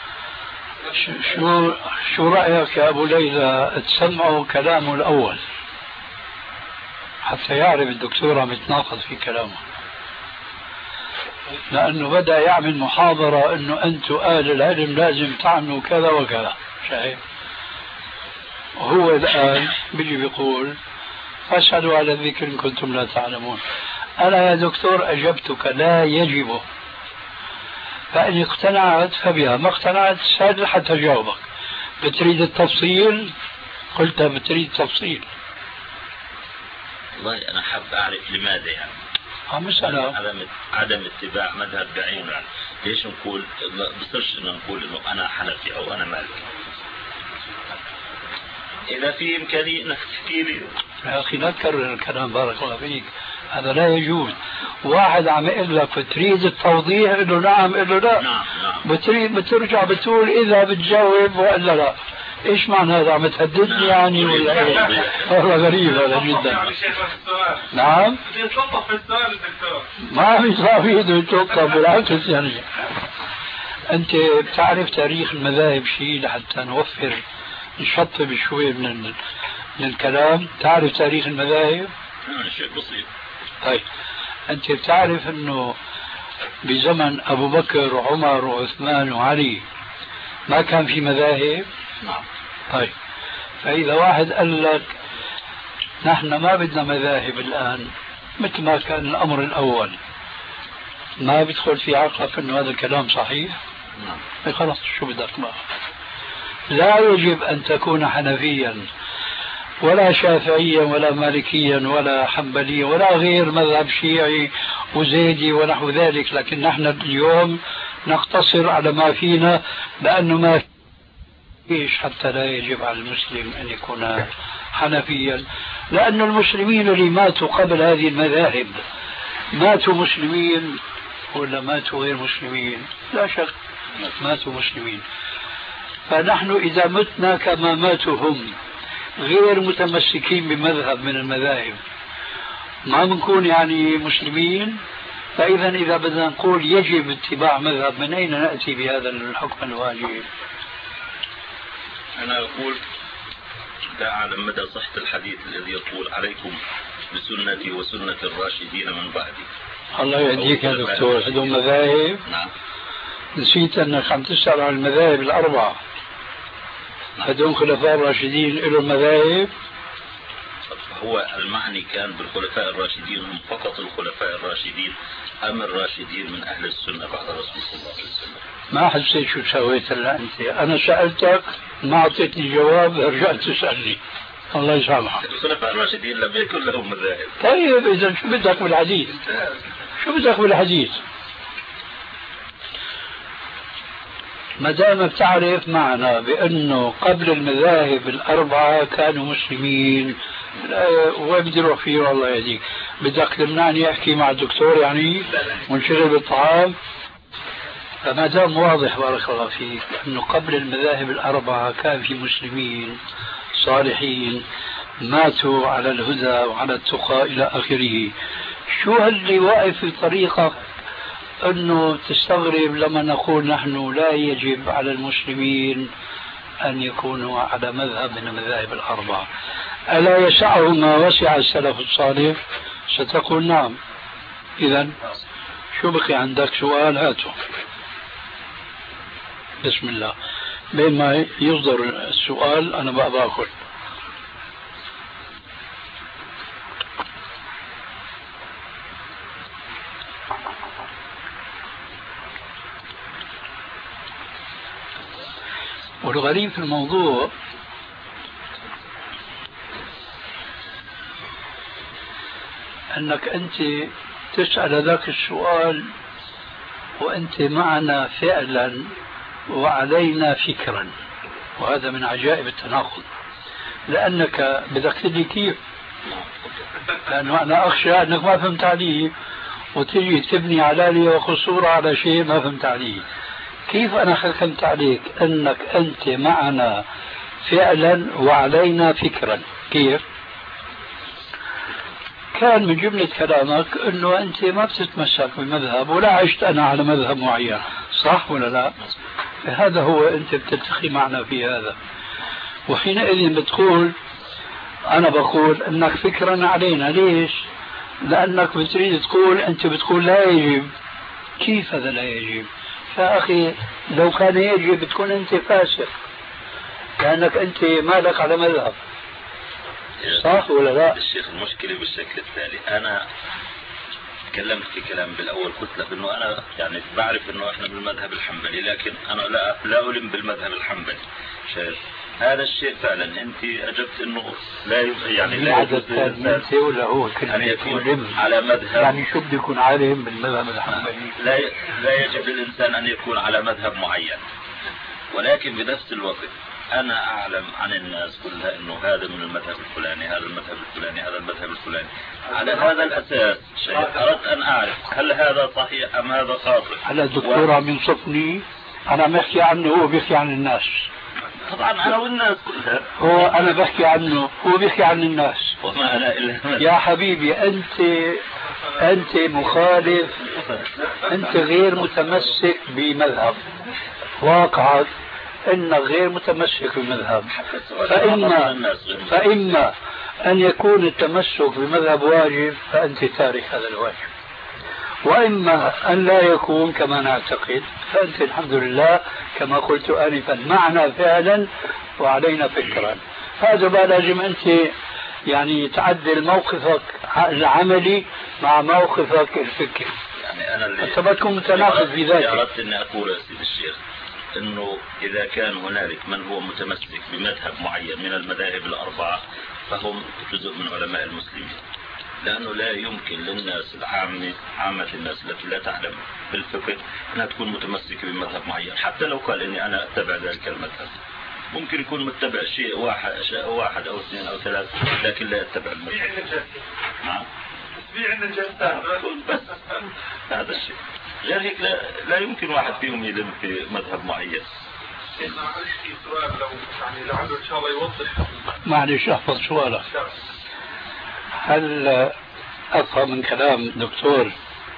Speaker 3: شو رأيك يا أبو ليلى تسمعوا كلامه الأول حتى يعرف الدكتور عم يتناقض في كلامه، لأنه بدأ يعمل محاضرة أنه أنتم أهل العلم لازم تعملوا كذا وكذا، شايف؟ وهو الآن بيجي بيقول فاسألوا على الذكر إن كنتم لا تعلمون. أنا يا دكتور أجبتك لا يجب، فإن اقتنعت فبها، ما اقتنعت سأل حتى جاوبك. بتريد التفصيل؟ قلت بتريد تفصيل.
Speaker 7: والله أنا حاب أعرف لماذا يعني
Speaker 3: مسألة
Speaker 7: عدم اتباع مذهب بعينه. يعني ليش نقول بصيرش إنه نقول إنه أنا حنفي أو أنا مالكي؟ إذا في إمكانية إنك تحكي لي.
Speaker 3: يا أخي لا تكرر الكلام بارك الله فيك، هذا لا يجوز. واحد عم يقول لك بتريد التوضيح، قل له نعم، قل له لا.
Speaker 7: نعم.
Speaker 3: بتريد بترجع بتقول إذا بتجاوب وإلا لا. إيش معنى هذا؟ عم تهددني يعني ولا إيه؟ والله غريب هذا جدا. نعم.
Speaker 6: يتلطف في السؤال الدكتور.
Speaker 3: ما عم يصير يتلطف، بالعكس يعني. أنت بتعرف تاريخ المذاهب شيء لحتى نوفر نشطب شوي من الكلام؟ تعرف تاريخ المذاهب؟
Speaker 7: شيء بسيط.
Speaker 3: طيب أنت بتعرف أنه بزمن أبو بكر وعمر وعثمان وعلي ما كان في مذاهب؟
Speaker 7: نعم.
Speaker 3: طيب فإذا واحد قال لك نحن ما بدنا مذاهب الآن مثل ما كان الأمر الأول، ما بيدخل في عقلك أنه هذا الكلام صحيح؟
Speaker 7: نعم.
Speaker 3: خلاص شو بدك بقى؟ لا يجب أن تكون حنفيا ولا شافعيا ولا مالكيا ولا حنبليا ولا غير مذهب شيعي وزيدي ونحو ذلك، لكن نحن اليوم نقتصر على ما فينا، لأنه ما فيش حتى لا يجب على المسلم أن يكون حنفيا، لأن المسلمين اللي ماتوا قبل هذه المذاهب ماتوا مسلمين ولا ماتوا غير مسلمين؟ لا شك ماتوا مسلمين. فنحن إذا متنا كما ماتوا هم غير متمسكين بمذهب من المذاهب ما بنكون يعني مسلمين. فإذا إذا بدنا نقول يجب اتباع مذهب، من أين نأتي بهذا الحكم الواجب؟
Speaker 7: أنا أقول لا أعلم مدى صحة الحديث الذي يقول عليكم بسنتي وسنة الراشدين من بعدي.
Speaker 3: الله يهديك يا دكتور، هذول مذاهب؟
Speaker 7: نعم.
Speaker 3: نسيت أنك عم تسأل عن المذاهب الأربعة. هذول خلفاء الراشدين لهم مذاهب؟
Speaker 7: هو المعني كان بالخلفاء الراشدين هم فقط الخلفاء الراشدين أم الراشدين من أهل السنة بعد رسول الله صلى الله عليه وسلم؟
Speaker 3: ما حسيت شو سويت هلا أنت. أنا سألتك ما أعطيتني جواب، رجعت تسألني. الله يسامحك.
Speaker 7: الخلفاء الراشدين لم يكن لهم مذاهب.
Speaker 3: طيب إذا شو بدك بالحديث؟ شو بدك بالحديث؟ ما دام بتعرف معنا بأنه قبل المذاهب الأربعة كانوا مسلمين، وين بدي اروح فيه؟ الله يهديك. بدك تمنعني احكي مع الدكتور يعني ونشغل بالطعام؟ فما دام واضح بارك الله فيك أنه قبل المذاهب الأربعة كان في مسلمين صالحين ماتوا على الهدى وعلى التقى إلى آخره، شو اللي واقف في طريقك أنه تستغرب لما نقول نحن لا يجب على المسلمين أن يكونوا على مذهب من المذاهب الأربعة؟ ألا يسعهم ما وسع السلف الصالح؟ ستقول نعم. إذا شو بقي عندك سؤال؟ هاته. بسم الله. بما يصدر السؤال أنا بقى باكل. والغريب في الموضوع أنك أنت تسأل ذاك السؤال وأنت معنا فعلا وعلينا فكرا، وهذا من عجائب التناقض، لأنك بدك تدري كيف، لأنه أنا أخشى أنك ما فهمت عليه وتجي تبني علالي وقصور على شيء ما فهمت عليه. كيف أنا حكمت عليك أنك أنت معنا فعلا وعلينا فكرا؟ كيف؟ كان من جملة كلامك أنه أنت ما بتتمسك بمذهب ولا عشت أنا على مذهب معين، صح ولا لا؟ هذا هو أنت بتلتقي معنا في هذا، وحينئذ بتقول أنا بقول أنك فكرا علينا. ليش؟ لأنك بتريد تقول أنت بتقول لا يجب. كيف هذا لا يجب؟ يا أخي لو كان يجب بتكون أنت فاسق، لأنك أنت مالك على مذهب، صح ولا لا؟
Speaker 7: الشيخ المشكلة بالشكل التالي، أنا تكلمت في كلام بالأول قلت لك إنه أنا يعني بعرف إنه إحنا بالمذهب الحنبلي، لكن أنا لا ألم بالمذهب الحنبلي. شايف هذا الشيء فعلا أنت أجبت إنه لا يعني لا يجوز للإنسان
Speaker 3: ولا هو
Speaker 7: أن يكون على مذهب،
Speaker 3: يعني شو بده يكون عالم بالمذهب الحنبلي؟
Speaker 7: لا يجب للإنسان أن يكون على مذهب معين، ولكن بنفس الوقت أنا أعلم عن الناس كلها إنه هذا من المذهب الفلاني، هذا المذهب الفلاني، هذا المذهب الفلاني. على هذا الأساس أردت أن أعرف هل هذا صحيح أم هذا خاطئ.
Speaker 3: هلا الدكتور عم ينصفني، أنا بحكي عنه هو بيحكي عن الناس.
Speaker 7: طبعا أنا والناس كلها.
Speaker 3: هو أنا بحكي عنه هو بيحكي عن الناس.
Speaker 7: وما أنا إلا
Speaker 3: يا حبيبي أنت مخالف، أنت غير متمسك بمذهب، واقعك انك غير متمسك بالمذهب. فإما أن يكون التمسك بمذهب واجب فأنت تارك هذا الواجب، وإما أن لا يكون كما نعتقد فأنت الحمد لله كما قلت آنفا معنا فعلا وعلينا فكرا. هذا ما لازم أنت يعني تعدل موقفك العملي مع موقفك الفكري،
Speaker 7: يعني أنا اللي
Speaker 3: أنت ما تكون متناقض في ذاتك.
Speaker 7: أردت أن أقول يا سيدي الشيخ انه اذا كان هنالك من هو متمسك بمذهب معين من المذاهب الاربعه فهم جزء من علماء المسلمين، لانه لا يمكن للناس عامه الناس التي لا تعلم بالفقه انها تكون متمسكه بمذهب معين، حتى لو قال اني انا اتبع ذلك المذهب، ممكن يكون متبع شيء واحد او اثنين او ثلاث، لكن لا يتبع المذهب. نعم بس هذا الشيء، غير هيك لا يمكن واحد فيهم يلم في مذهب معين.
Speaker 6: معلش في سؤال لو يعني لعله ان شاء الله يوضح.
Speaker 3: معلش احفظ سؤالك. هل افهم من كلام دكتور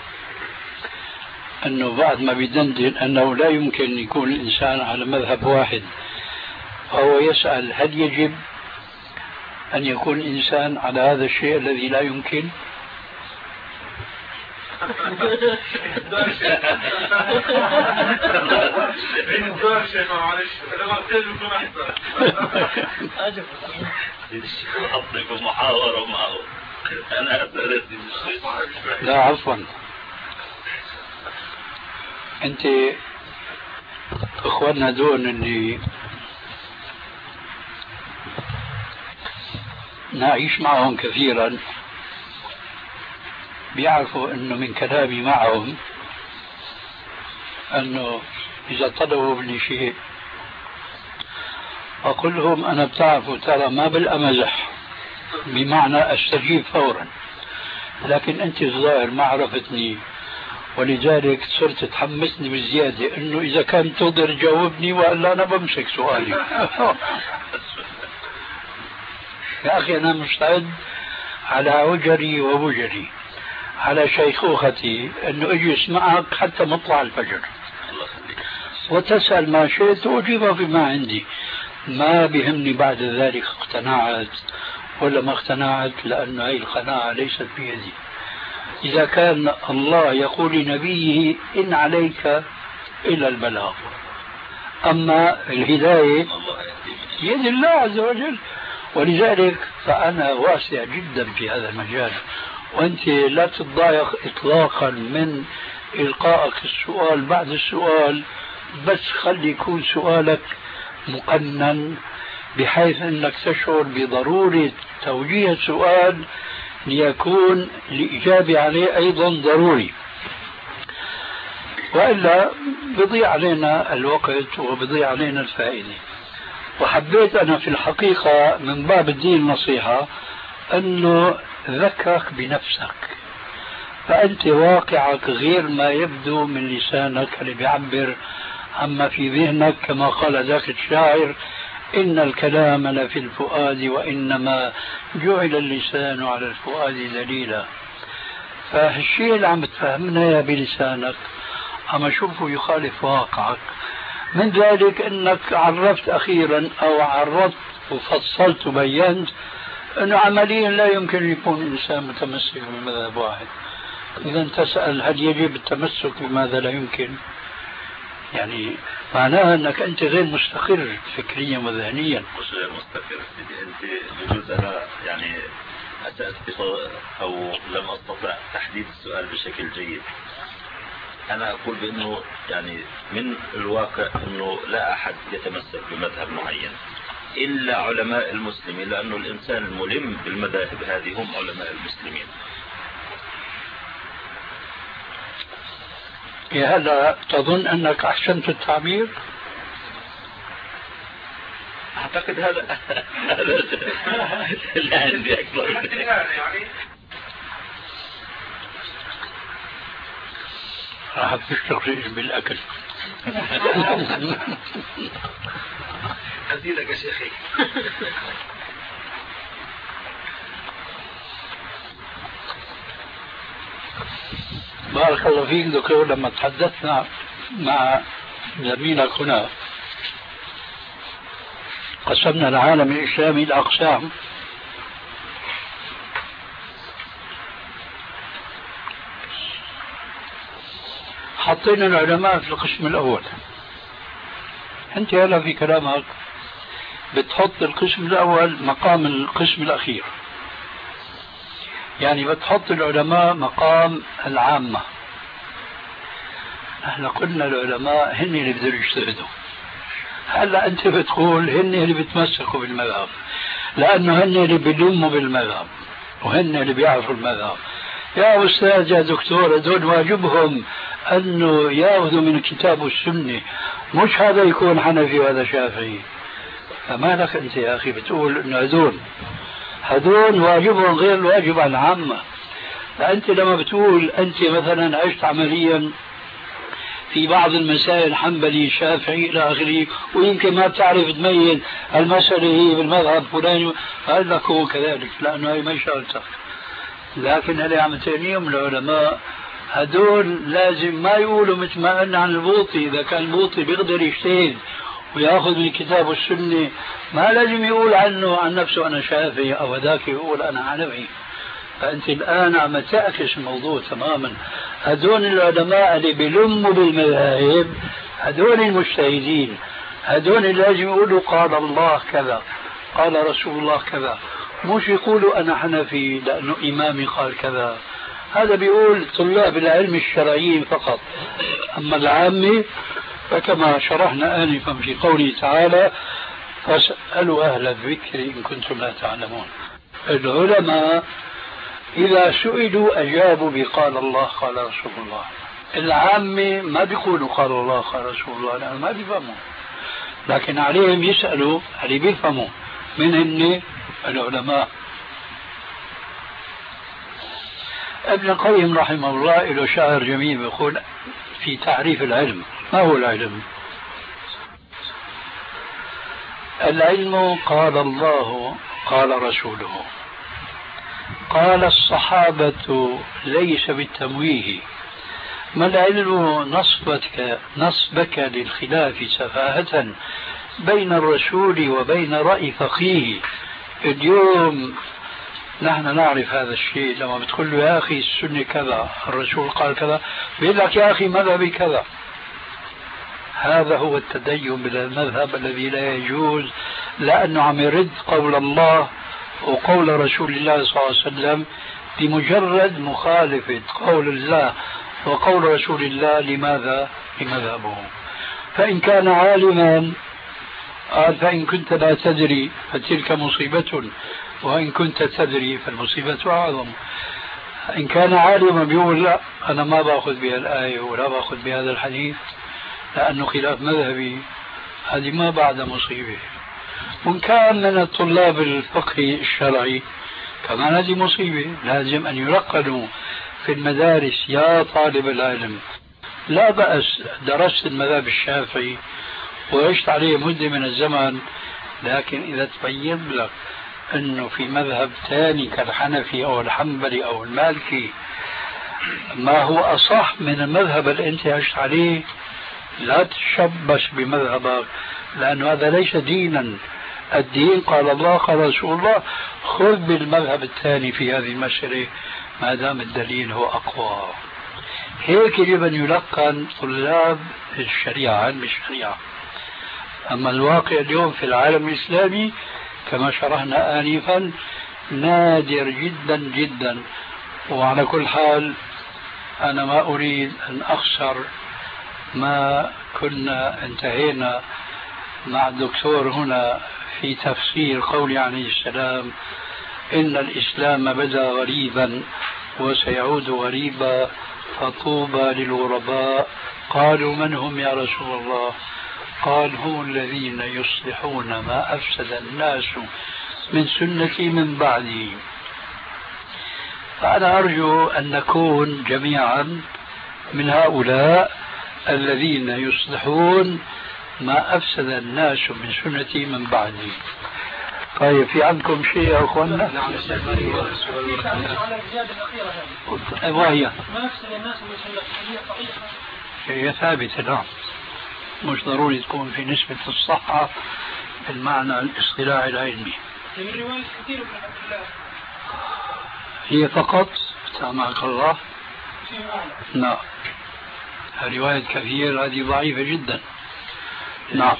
Speaker 3: انه بعد ما بيدندن انه لا يمكن يكون الانسان على مذهب واحد، فهو يسأل هل يجب ان يكون الانسان على هذا الشيء الذي لا يمكن؟
Speaker 7: أطلق محاورة معه. أنا
Speaker 3: لا عفوا، أنت إخواننا دون اللي نعيش معهم كثيرا بيعرفوا أنه من كلامي معهم أنه إذا طلبوا مني شيء أقول لهم أنا بتعرفوا ترى ما بالأمزح بمعنى أستجيب فورا، لكن أنت الظاهر ما عرفتني ولذلك صرت تحمسني بزيادة انه اذا كان تقدر تجاوبني والا انا بمسك سؤالي. يا اخي انا مستعد على وجري ووجري على شيخوختي انه اجي اسمعك حتى مطلع الفجر وتسأل ما شئت واجيب بما عندي. ما بهمني بعد ذلك اقتنعت ولا ما اقتنعت، لأن هذه القناعة ليست بيدي. إذا كان الله يقول لنبيه إن عليك إلا البلاغ، أما الهداية بيد الله عز وجل. ولذلك فأنا واسع جدا في هذا المجال، وأنت لا تتضايق إطلاقا من إلقائك السؤال بعد السؤال، بس خلي يكون سؤالك مقنن بحيث أنك تشعر بضرورة توجيه السؤال ليكون الإجابة عليه أيضا ضروري، وإلا بضيع علينا الوقت وبضيع علينا الفائدة. وحبيت أنا في الحقيقة من باب الدين النصيحة أنه ذكرك بنفسك، فأنت واقعك غير ما يبدو من لسانك اللي بيعبر عما في ذهنك، كما قال ذاك الشاعر: إن الكلام لفي الفؤاد وإنما جعل اللسان على الفؤاد دليلا. فالشيء اللي عم بتفهمنا يا بلسانك عم أشوفه يخالف واقعك. من ذلك أنك عرفت أخيرا أو عرضت وفصلت وبينت أنه عمليا لا يمكن أن يكون إنسان متمسك بمذهب واحد. إذا تسأل هل يجب التمسك بماذا لا يمكن؟ يعني معناها أنك أنت غير مستقر فكريا وذهنيا.
Speaker 7: مش غير مستقر أنت بجوز أنا يعني أسأت أو لم أستطع تحديد السؤال بشكل جيد. أنا أقول بأنه يعني من الواقع أنه لا أحد يتمسك بمذهب معين إلا علماء المسلمين، لأنه الإنسان الملم بالمذاهب هذه هم علماء المسلمين.
Speaker 3: يا هلا تظن أنك أحسنت التعبير؟
Speaker 7: أعتقد هذا اللي عندي أكبر
Speaker 3: راح تشتغل بالأكل.
Speaker 6: أزيدك يا شيخي.
Speaker 3: بارك الله فيك دكتور. لما تحدثنا مع زميلك هنا قسمنا العالم الإسلامي لأقسام، حطينا العلماء في القسم الأول. أنت هلا في كلامك بتحط القسم الأول مقام القسم الأخير، يعني بتحط العلماء مقام العامة. احنا قلنا العلماء هن اللي بدهم يجتهدوا. هلا انت بتقول هن اللي بتمسكوا بالمذهب، لانه هن اللي بيلموا بالمذهب وهن اللي بيعرفوا المذهب. يا استاذ يا دكتور، هذول واجبهم انه ياخذوا من الكتاب والسنه، مش هذا يكون حنفي وهذا شافعي. فما لك انت يا اخي بتقول انه هذول واجبهم غير الواجب على العامة؟ فأنت لما بتقول أنت مثلا عشت عمليا في بعض المسائل حنبلي شافعي إلى آخره، ويمكن ما بتعرف تميز المسألة هي بالمذهب فلاني، قال لك هو كذلك لأنه هي ما شغلتك. لكن اللي عم تعنيهم العلماء هذول لازم ما يقولوا مثل ما قلنا عن البوطي. إذا كان البوطي بيقدر يجتهد ويأخذ من الكتاب والسنة، ما لازم يقول عنه عن نفسه أنا شافعي أو ذاك يقول أنا حنفي. فأنت الآن عم تعكس الموضوع تماما. هذول العلماء اللي بيلموا بالمذاهب هذول المجتهدين، هذول لازم يقولوا قال الله كذا قال رسول الله كذا، مش يقولوا أنا حنفي لأنه إمامي قال كذا. هذا بيقول طلاب العلم الشرعيين فقط. أما العامة فكما شرحنا آنفا في قوله تعالى: فاسألوا أهل الذكر إن كنتم لا تعلمون. العلماء إذا سئلوا أجابوا بقال الله قال رسول الله. العامة ما بيقولوا قال الله قال رسول الله لأنه ما بيفهموا، لكن عليهم يسألوا اللي بيفهموا من هن العلماء. ابن القيم رحمه الله له شعر جميل يقول في تعريف العلم. ما هو العلم؟ العلم قال الله قال رسوله قال الصحابة ليس بالتمويه. ما العلم نصبك للخلاف سفاهة بين الرسول وبين رأي فقيه. اليوم نحن نعرف هذا الشيء، لما بتقول له يا أخي السنة كذا الرسول قال كذا بيقول لك يا أخي مذهبي كذا. هذا هو التدين بالمذهب الذي لا يجوز، لأنه عم يرد قول الله وقول رسول الله صلى الله عليه وسلم بمجرد مخالفة قول الله وقول رسول الله. لماذا؟ لمذهبه. فإن كان عالما قال فإن كنت لا تدري فتلك مصيبة، وإن كنت تدري فالمصيبة أعظم. إن كان عالما بيقول لا أنا ما بأخذ بها الآية ولا بأخذ بهذا الحديث لأنه خلاف مذهبي، هذه ما بعد مصيبة. وإن كان من الطلاب الفقه الشرعي كمان هذه مصيبة. لازم أن يلقنوا في المدارس يا طالب العلم لا بأس درست المذهب الشافعي وعشت عليه مدة من الزمن، لكن إذا تبين لك أنه في مذهب ثاني كالحنفي أو الحنبلي أو المالكي ما هو أصح من المذهب اللي أنت عشت عليه، لا تشبش بمذهبك، لأن هذا ليس دينا. الدين قال الله قال رسول الله، خذ بالمذهب الثاني في هذه المسألة ما دام الدليل هو أقوى. هيك يجب أن يلقن طلاب الشريعة علم الشريعة. أما الواقع اليوم في العالم الإسلامي كما شرحنا آنفا نادر جدا جدا. وعلى كل حال أنا ما أريد أن أخسر ما كنا انتهينا مع الدكتور هنا في تفسير قول عليه السلام إن الإسلام بدأ غريبا وسيعود غريبا فطوبى للغرباء. قالوا من هم يا رسول الله؟ قال هم الذين يصلحون ما أفسد الناس من سنتي من بعدي. فأنا أرجو أن نكون جميعا من هؤلاء الذين يصلحون ما أفسد الناس من سنتي من بعدي. طيب في عندكم شيء يا أخوانا؟ وهي
Speaker 4: ما أفسد الناس من سنتي
Speaker 3: هي ثابتة. نعم مش ضروري تكون في نسبة الصحة بالمعنى الاصطلاحي العلمي.
Speaker 4: من رواية كثير من عبد الله
Speaker 3: هي فقط سامحك الله. نعم رواية كثير هذه ضعيفة جدا. نعم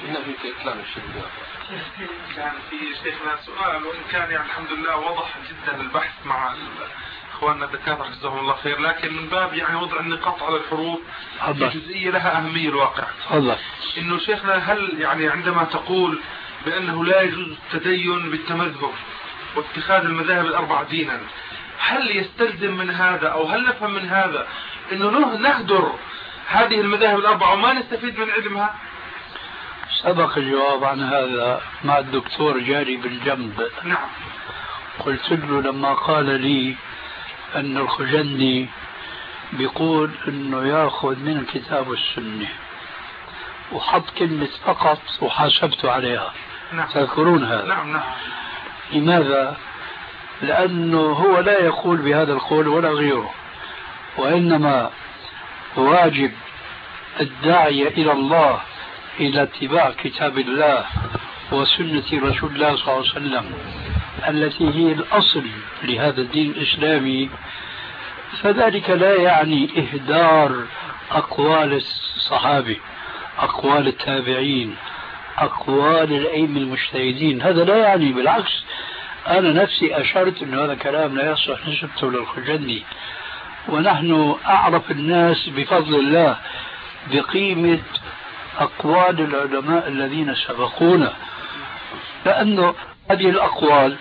Speaker 6: كان في شيخنا سؤال، وإن كان يعني الحمد لله وضح جدا البحث مع اخواننا الدكاتره جزاهم الله خير، لكن من باب يعني وضع النقاط على الحروف في جزئيه لها اهميه الواقع.
Speaker 3: تفضل.
Speaker 6: انه شيخنا هل يعني عندما تقول بانه لا يجوز التدين بالتمذهب واتخاذ المذاهب الاربعه دينا، هل يستلزم من هذا او هل نفهم من هذا انه نهدر هذه المذاهب الاربعه وما نستفيد من علمها؟
Speaker 3: سبق الجواب عن هذا مع الدكتور جاري بالجنب.
Speaker 6: نعم.
Speaker 3: قلت له لما قال لي أن الخجندي بيقول أنه يأخذ من الكتاب والسنة وحط كلمة فقط وحاسبته عليها.
Speaker 6: نعم.
Speaker 3: تذكرون هذا؟
Speaker 6: نعم نعم.
Speaker 3: لماذا؟ لأنه هو لا يقول بهذا القول ولا غيره، وإنما واجب الداعية إلى الله إلى اتباع كتاب الله وسنة رسول الله صلى الله عليه وسلم التي هي الأصل لهذا الدين الإسلامي. فذلك لا يعني إهدار أقوال الصحابة، أقوال التابعين، أقوال الأئمة المجتهدين، هذا لا يعني. بالعكس أنا نفسي أشرت أن هذا كلام لا يصح نسبته للخجندي، ونحن أعرف الناس بفضل الله بقيمة أقوال العلماء الذين سبقونا، لأن هذه الأقوال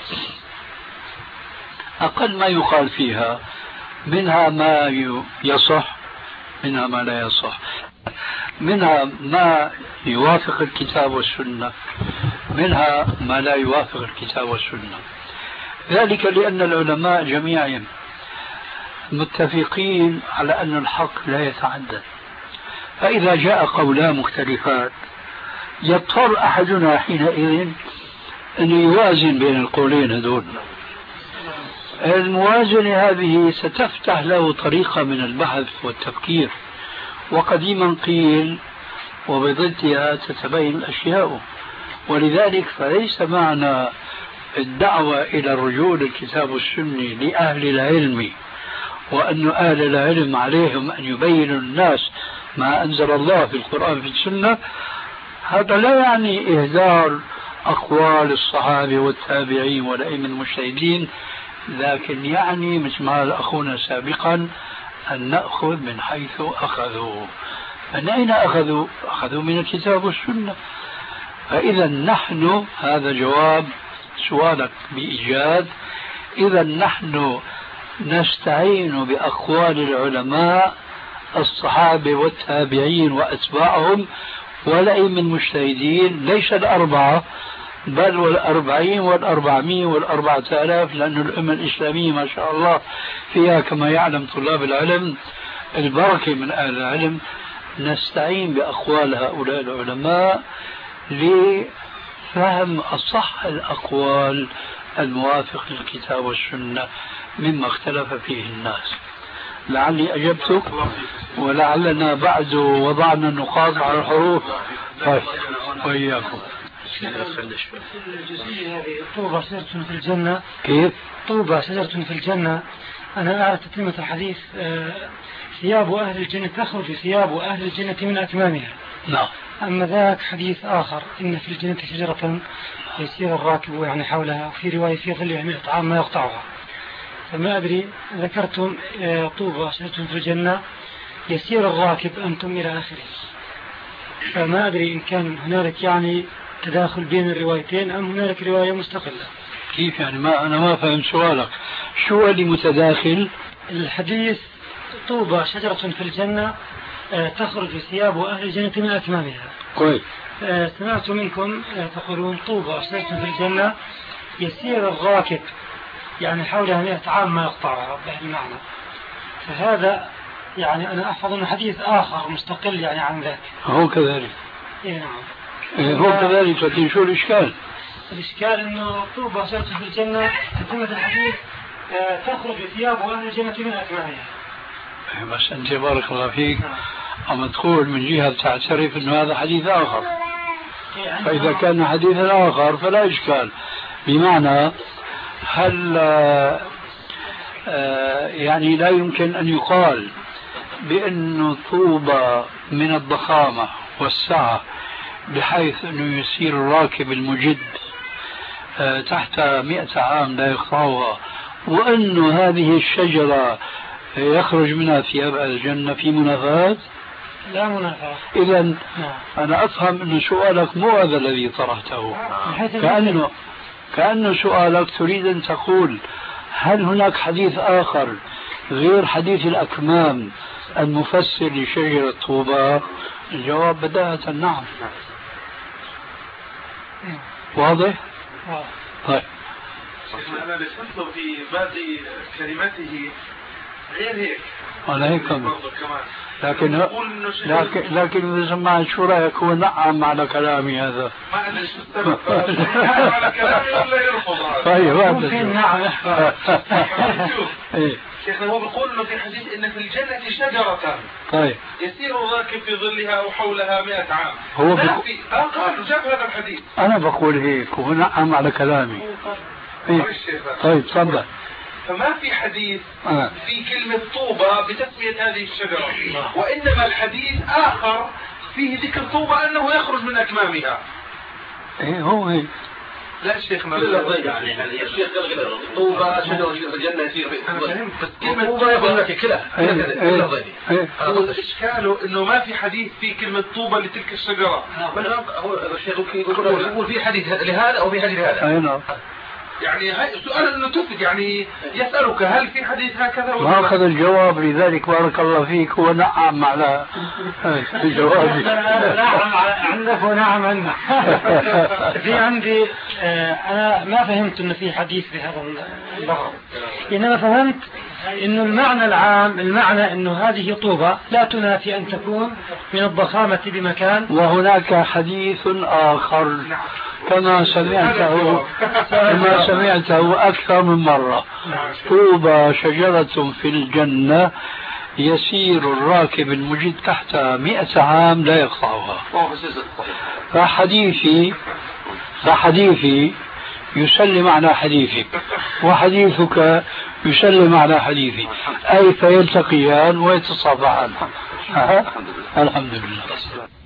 Speaker 3: أقل ما يقال فيها منها ما يصح منها ما لا يصح، منها ما يوافق الكتاب والسنة، منها ما لا يوافق الكتاب والسنة. ذلك لأن العلماء جميعا متفقين على أن الحق لا يتعدد، فإذا جاء قولان مختلفات يضطر أحدنا حينئذ أن يوازن بين القولين هذول. الموازنة هذه ستفتح له طريقة من البحث والتفكير، وقديما قيل وبضدها تتبين الأشياء. ولذلك فليس معنى الدعوة إلى الرجوع للكتاب والسنة لأهل العلم وأن أهل العلم عليهم أن يبينوا الناس ما أنزل الله في القرآن في السنة، هذا لا يعني إهدار أقوال الصحابة والتابعين والأئمة المجتهدين، لكن يعني مثل ما قال أخونا سابقا أن نأخذ من حيث أخذوا. من أين أخذوا؟ أخذوا من الكتاب والسنة. فإذا نحن، هذا جواب سؤالك بإيجاد، إذا نحن نستعين بأقوال العلماء الصحابة والتابعين وأتباعهم والأئمة المجتهدين، ليس الأربعة بل والأربعين والأربعمية والأربعة آلاف، لأن الأمة الإسلامية ما شاء الله فيها كما يعلم طلاب العلم البركة من أهل العلم. نستعين بأقوال هؤلاء العلماء لفهم أصح الأقوال الموافق للكتاب والسنة مما اختلف فيه الناس. لعلي أجبتك، ولعلنا بعد وضعنا النقاط على الحروف. طيب وإياكم.
Speaker 4: الجزئية هذه طوبى شجرة في الجنة،
Speaker 3: كيف؟
Speaker 4: طوبى شجرة في الجنة، أنا أعرف تتمة الحديث ثياب أهل الجنة تخرج ثياب أهل الجنة من أكمامها.
Speaker 3: نعم.
Speaker 4: أما ذاك حديث آخر إن في الجنة شجرة يسير الراكب يعني حولها، في رواية في ظلها 100 عام ما يقطعها. فما أدري ذكرتم طوبى شجرة في الجنة يسير الراكب أنتم إلى آخره، فما أدري إن كان هنالك يعني تداخل بين الروايتين أم هنالك رواية مستقلة.
Speaker 3: كيف يعني؟ أنا ما فهم سؤالك. شو اللي متداخل؟
Speaker 4: الحديث طوبى شجرة في الجنة تخرج ثياب أهل الجنة من أكمامها.
Speaker 3: كويس.
Speaker 4: سمعت منكم تقولون طوبى شجرة في الجنة يسير الراكب يعني حولها 100 عام ما يقطعها بهذا المعنى. فهذا يعني أنا أحفظ أنه حديث آخر مستقل يعني عن ذاك.
Speaker 3: هو كذلك.
Speaker 4: إيه نعم.
Speaker 3: هو كذلك. لكن شو الإشكال؟
Speaker 4: الإشكال أنه طوبى شجرة في الجنة تتمة الحديث تخرج ثياب أهل الجنة من أكمامها.
Speaker 3: بس أنت بارك الله فيك أما تقول من جهة تعترف أنه هذا حديث آخر، فإذا كان حديثا آخر فلا إشكال. بمعنى هل يعني لا يمكن أن يقال بأن طوبى من الضخامة والسعة بحيث أنه يسير الراكب المجد تحت 100 عام لا يقطعها، وأن هذه الشجرة يخرج منها ثياب الجنة؟ في منافاة؟
Speaker 4: لا منافاة.
Speaker 3: إذن أنا أفهم أن سؤالك مو هذا الذي طرحته، كأنه سؤالك تريد أن تقول هل هناك حديث آخر غير حديث الأكمام المفسر لشجرة طوبى؟ الجواب بداهة نعم. واضح؟ طيب.
Speaker 6: أنا لسنته في باقي كلماته غير هيك.
Speaker 3: ولا هيك كمان. لكن إذا سمعت شو رأيك هو نعم على كلامي هذا؟
Speaker 6: ما أدري شو السبب. على كلامي ولا يرفض هذا؟
Speaker 3: طيب
Speaker 4: ممكن نعم.
Speaker 6: شيخنا هو بيقول إنه في حديث إن في الجنة شجرة
Speaker 3: طيب
Speaker 6: يسير الراكب في ظلها أو حولها 100 عام.
Speaker 3: هو
Speaker 6: قال جاب هذا الحديث.
Speaker 3: أنا بقول هيك وهو نعم على كلامي. طيب تفضل.
Speaker 6: فما في حديث في كلمة طوبى بتسمية هذه الشجرة، وإنما الحديث آخر فيه ذكر طوبى أنه يخرج من أكمامها.
Speaker 3: إيه هو هيك.
Speaker 6: لا شيخنا
Speaker 5: يعني الشيخ قال كده طوبى شجرة في الجنة يسير
Speaker 6: أنا فهمت بس
Speaker 5: كلمة طوبى يقول لك كلها.
Speaker 6: هو إشكاله إنه ما في حديث في كلمة طوبى لتلك الشجرة.
Speaker 5: هو الشيخ يقول في حديث لهذا أو في حديث لهذا.
Speaker 6: يعني سؤال انه تفت يعني يسألك هل في حديث هكذا ولا
Speaker 3: ما أخذ الجواب. لذلك بارك الله فيك هو نعم على الجواب.
Speaker 4: نعم عندك ونعم عندك. في عندي أنا ما فهمت إنه في حديث بهذا اللفظ، إنما فهمت
Speaker 8: إنه المعنى العام، المعنى إنه هذه طوبة لا تنافي أن تكون من الضخامة بمكان.
Speaker 3: وهناك حديث آخر كما سمعته أكثر من مرة: طوبى شجرة في الجنة يسير الراكب المجد تحتها 100 عام لا يقطعها. فحديثي يسلم معنى حديثك، وحديثك يسلم معنى حديثي، أي فيلتقيان ويتصافحان. الحمد لله.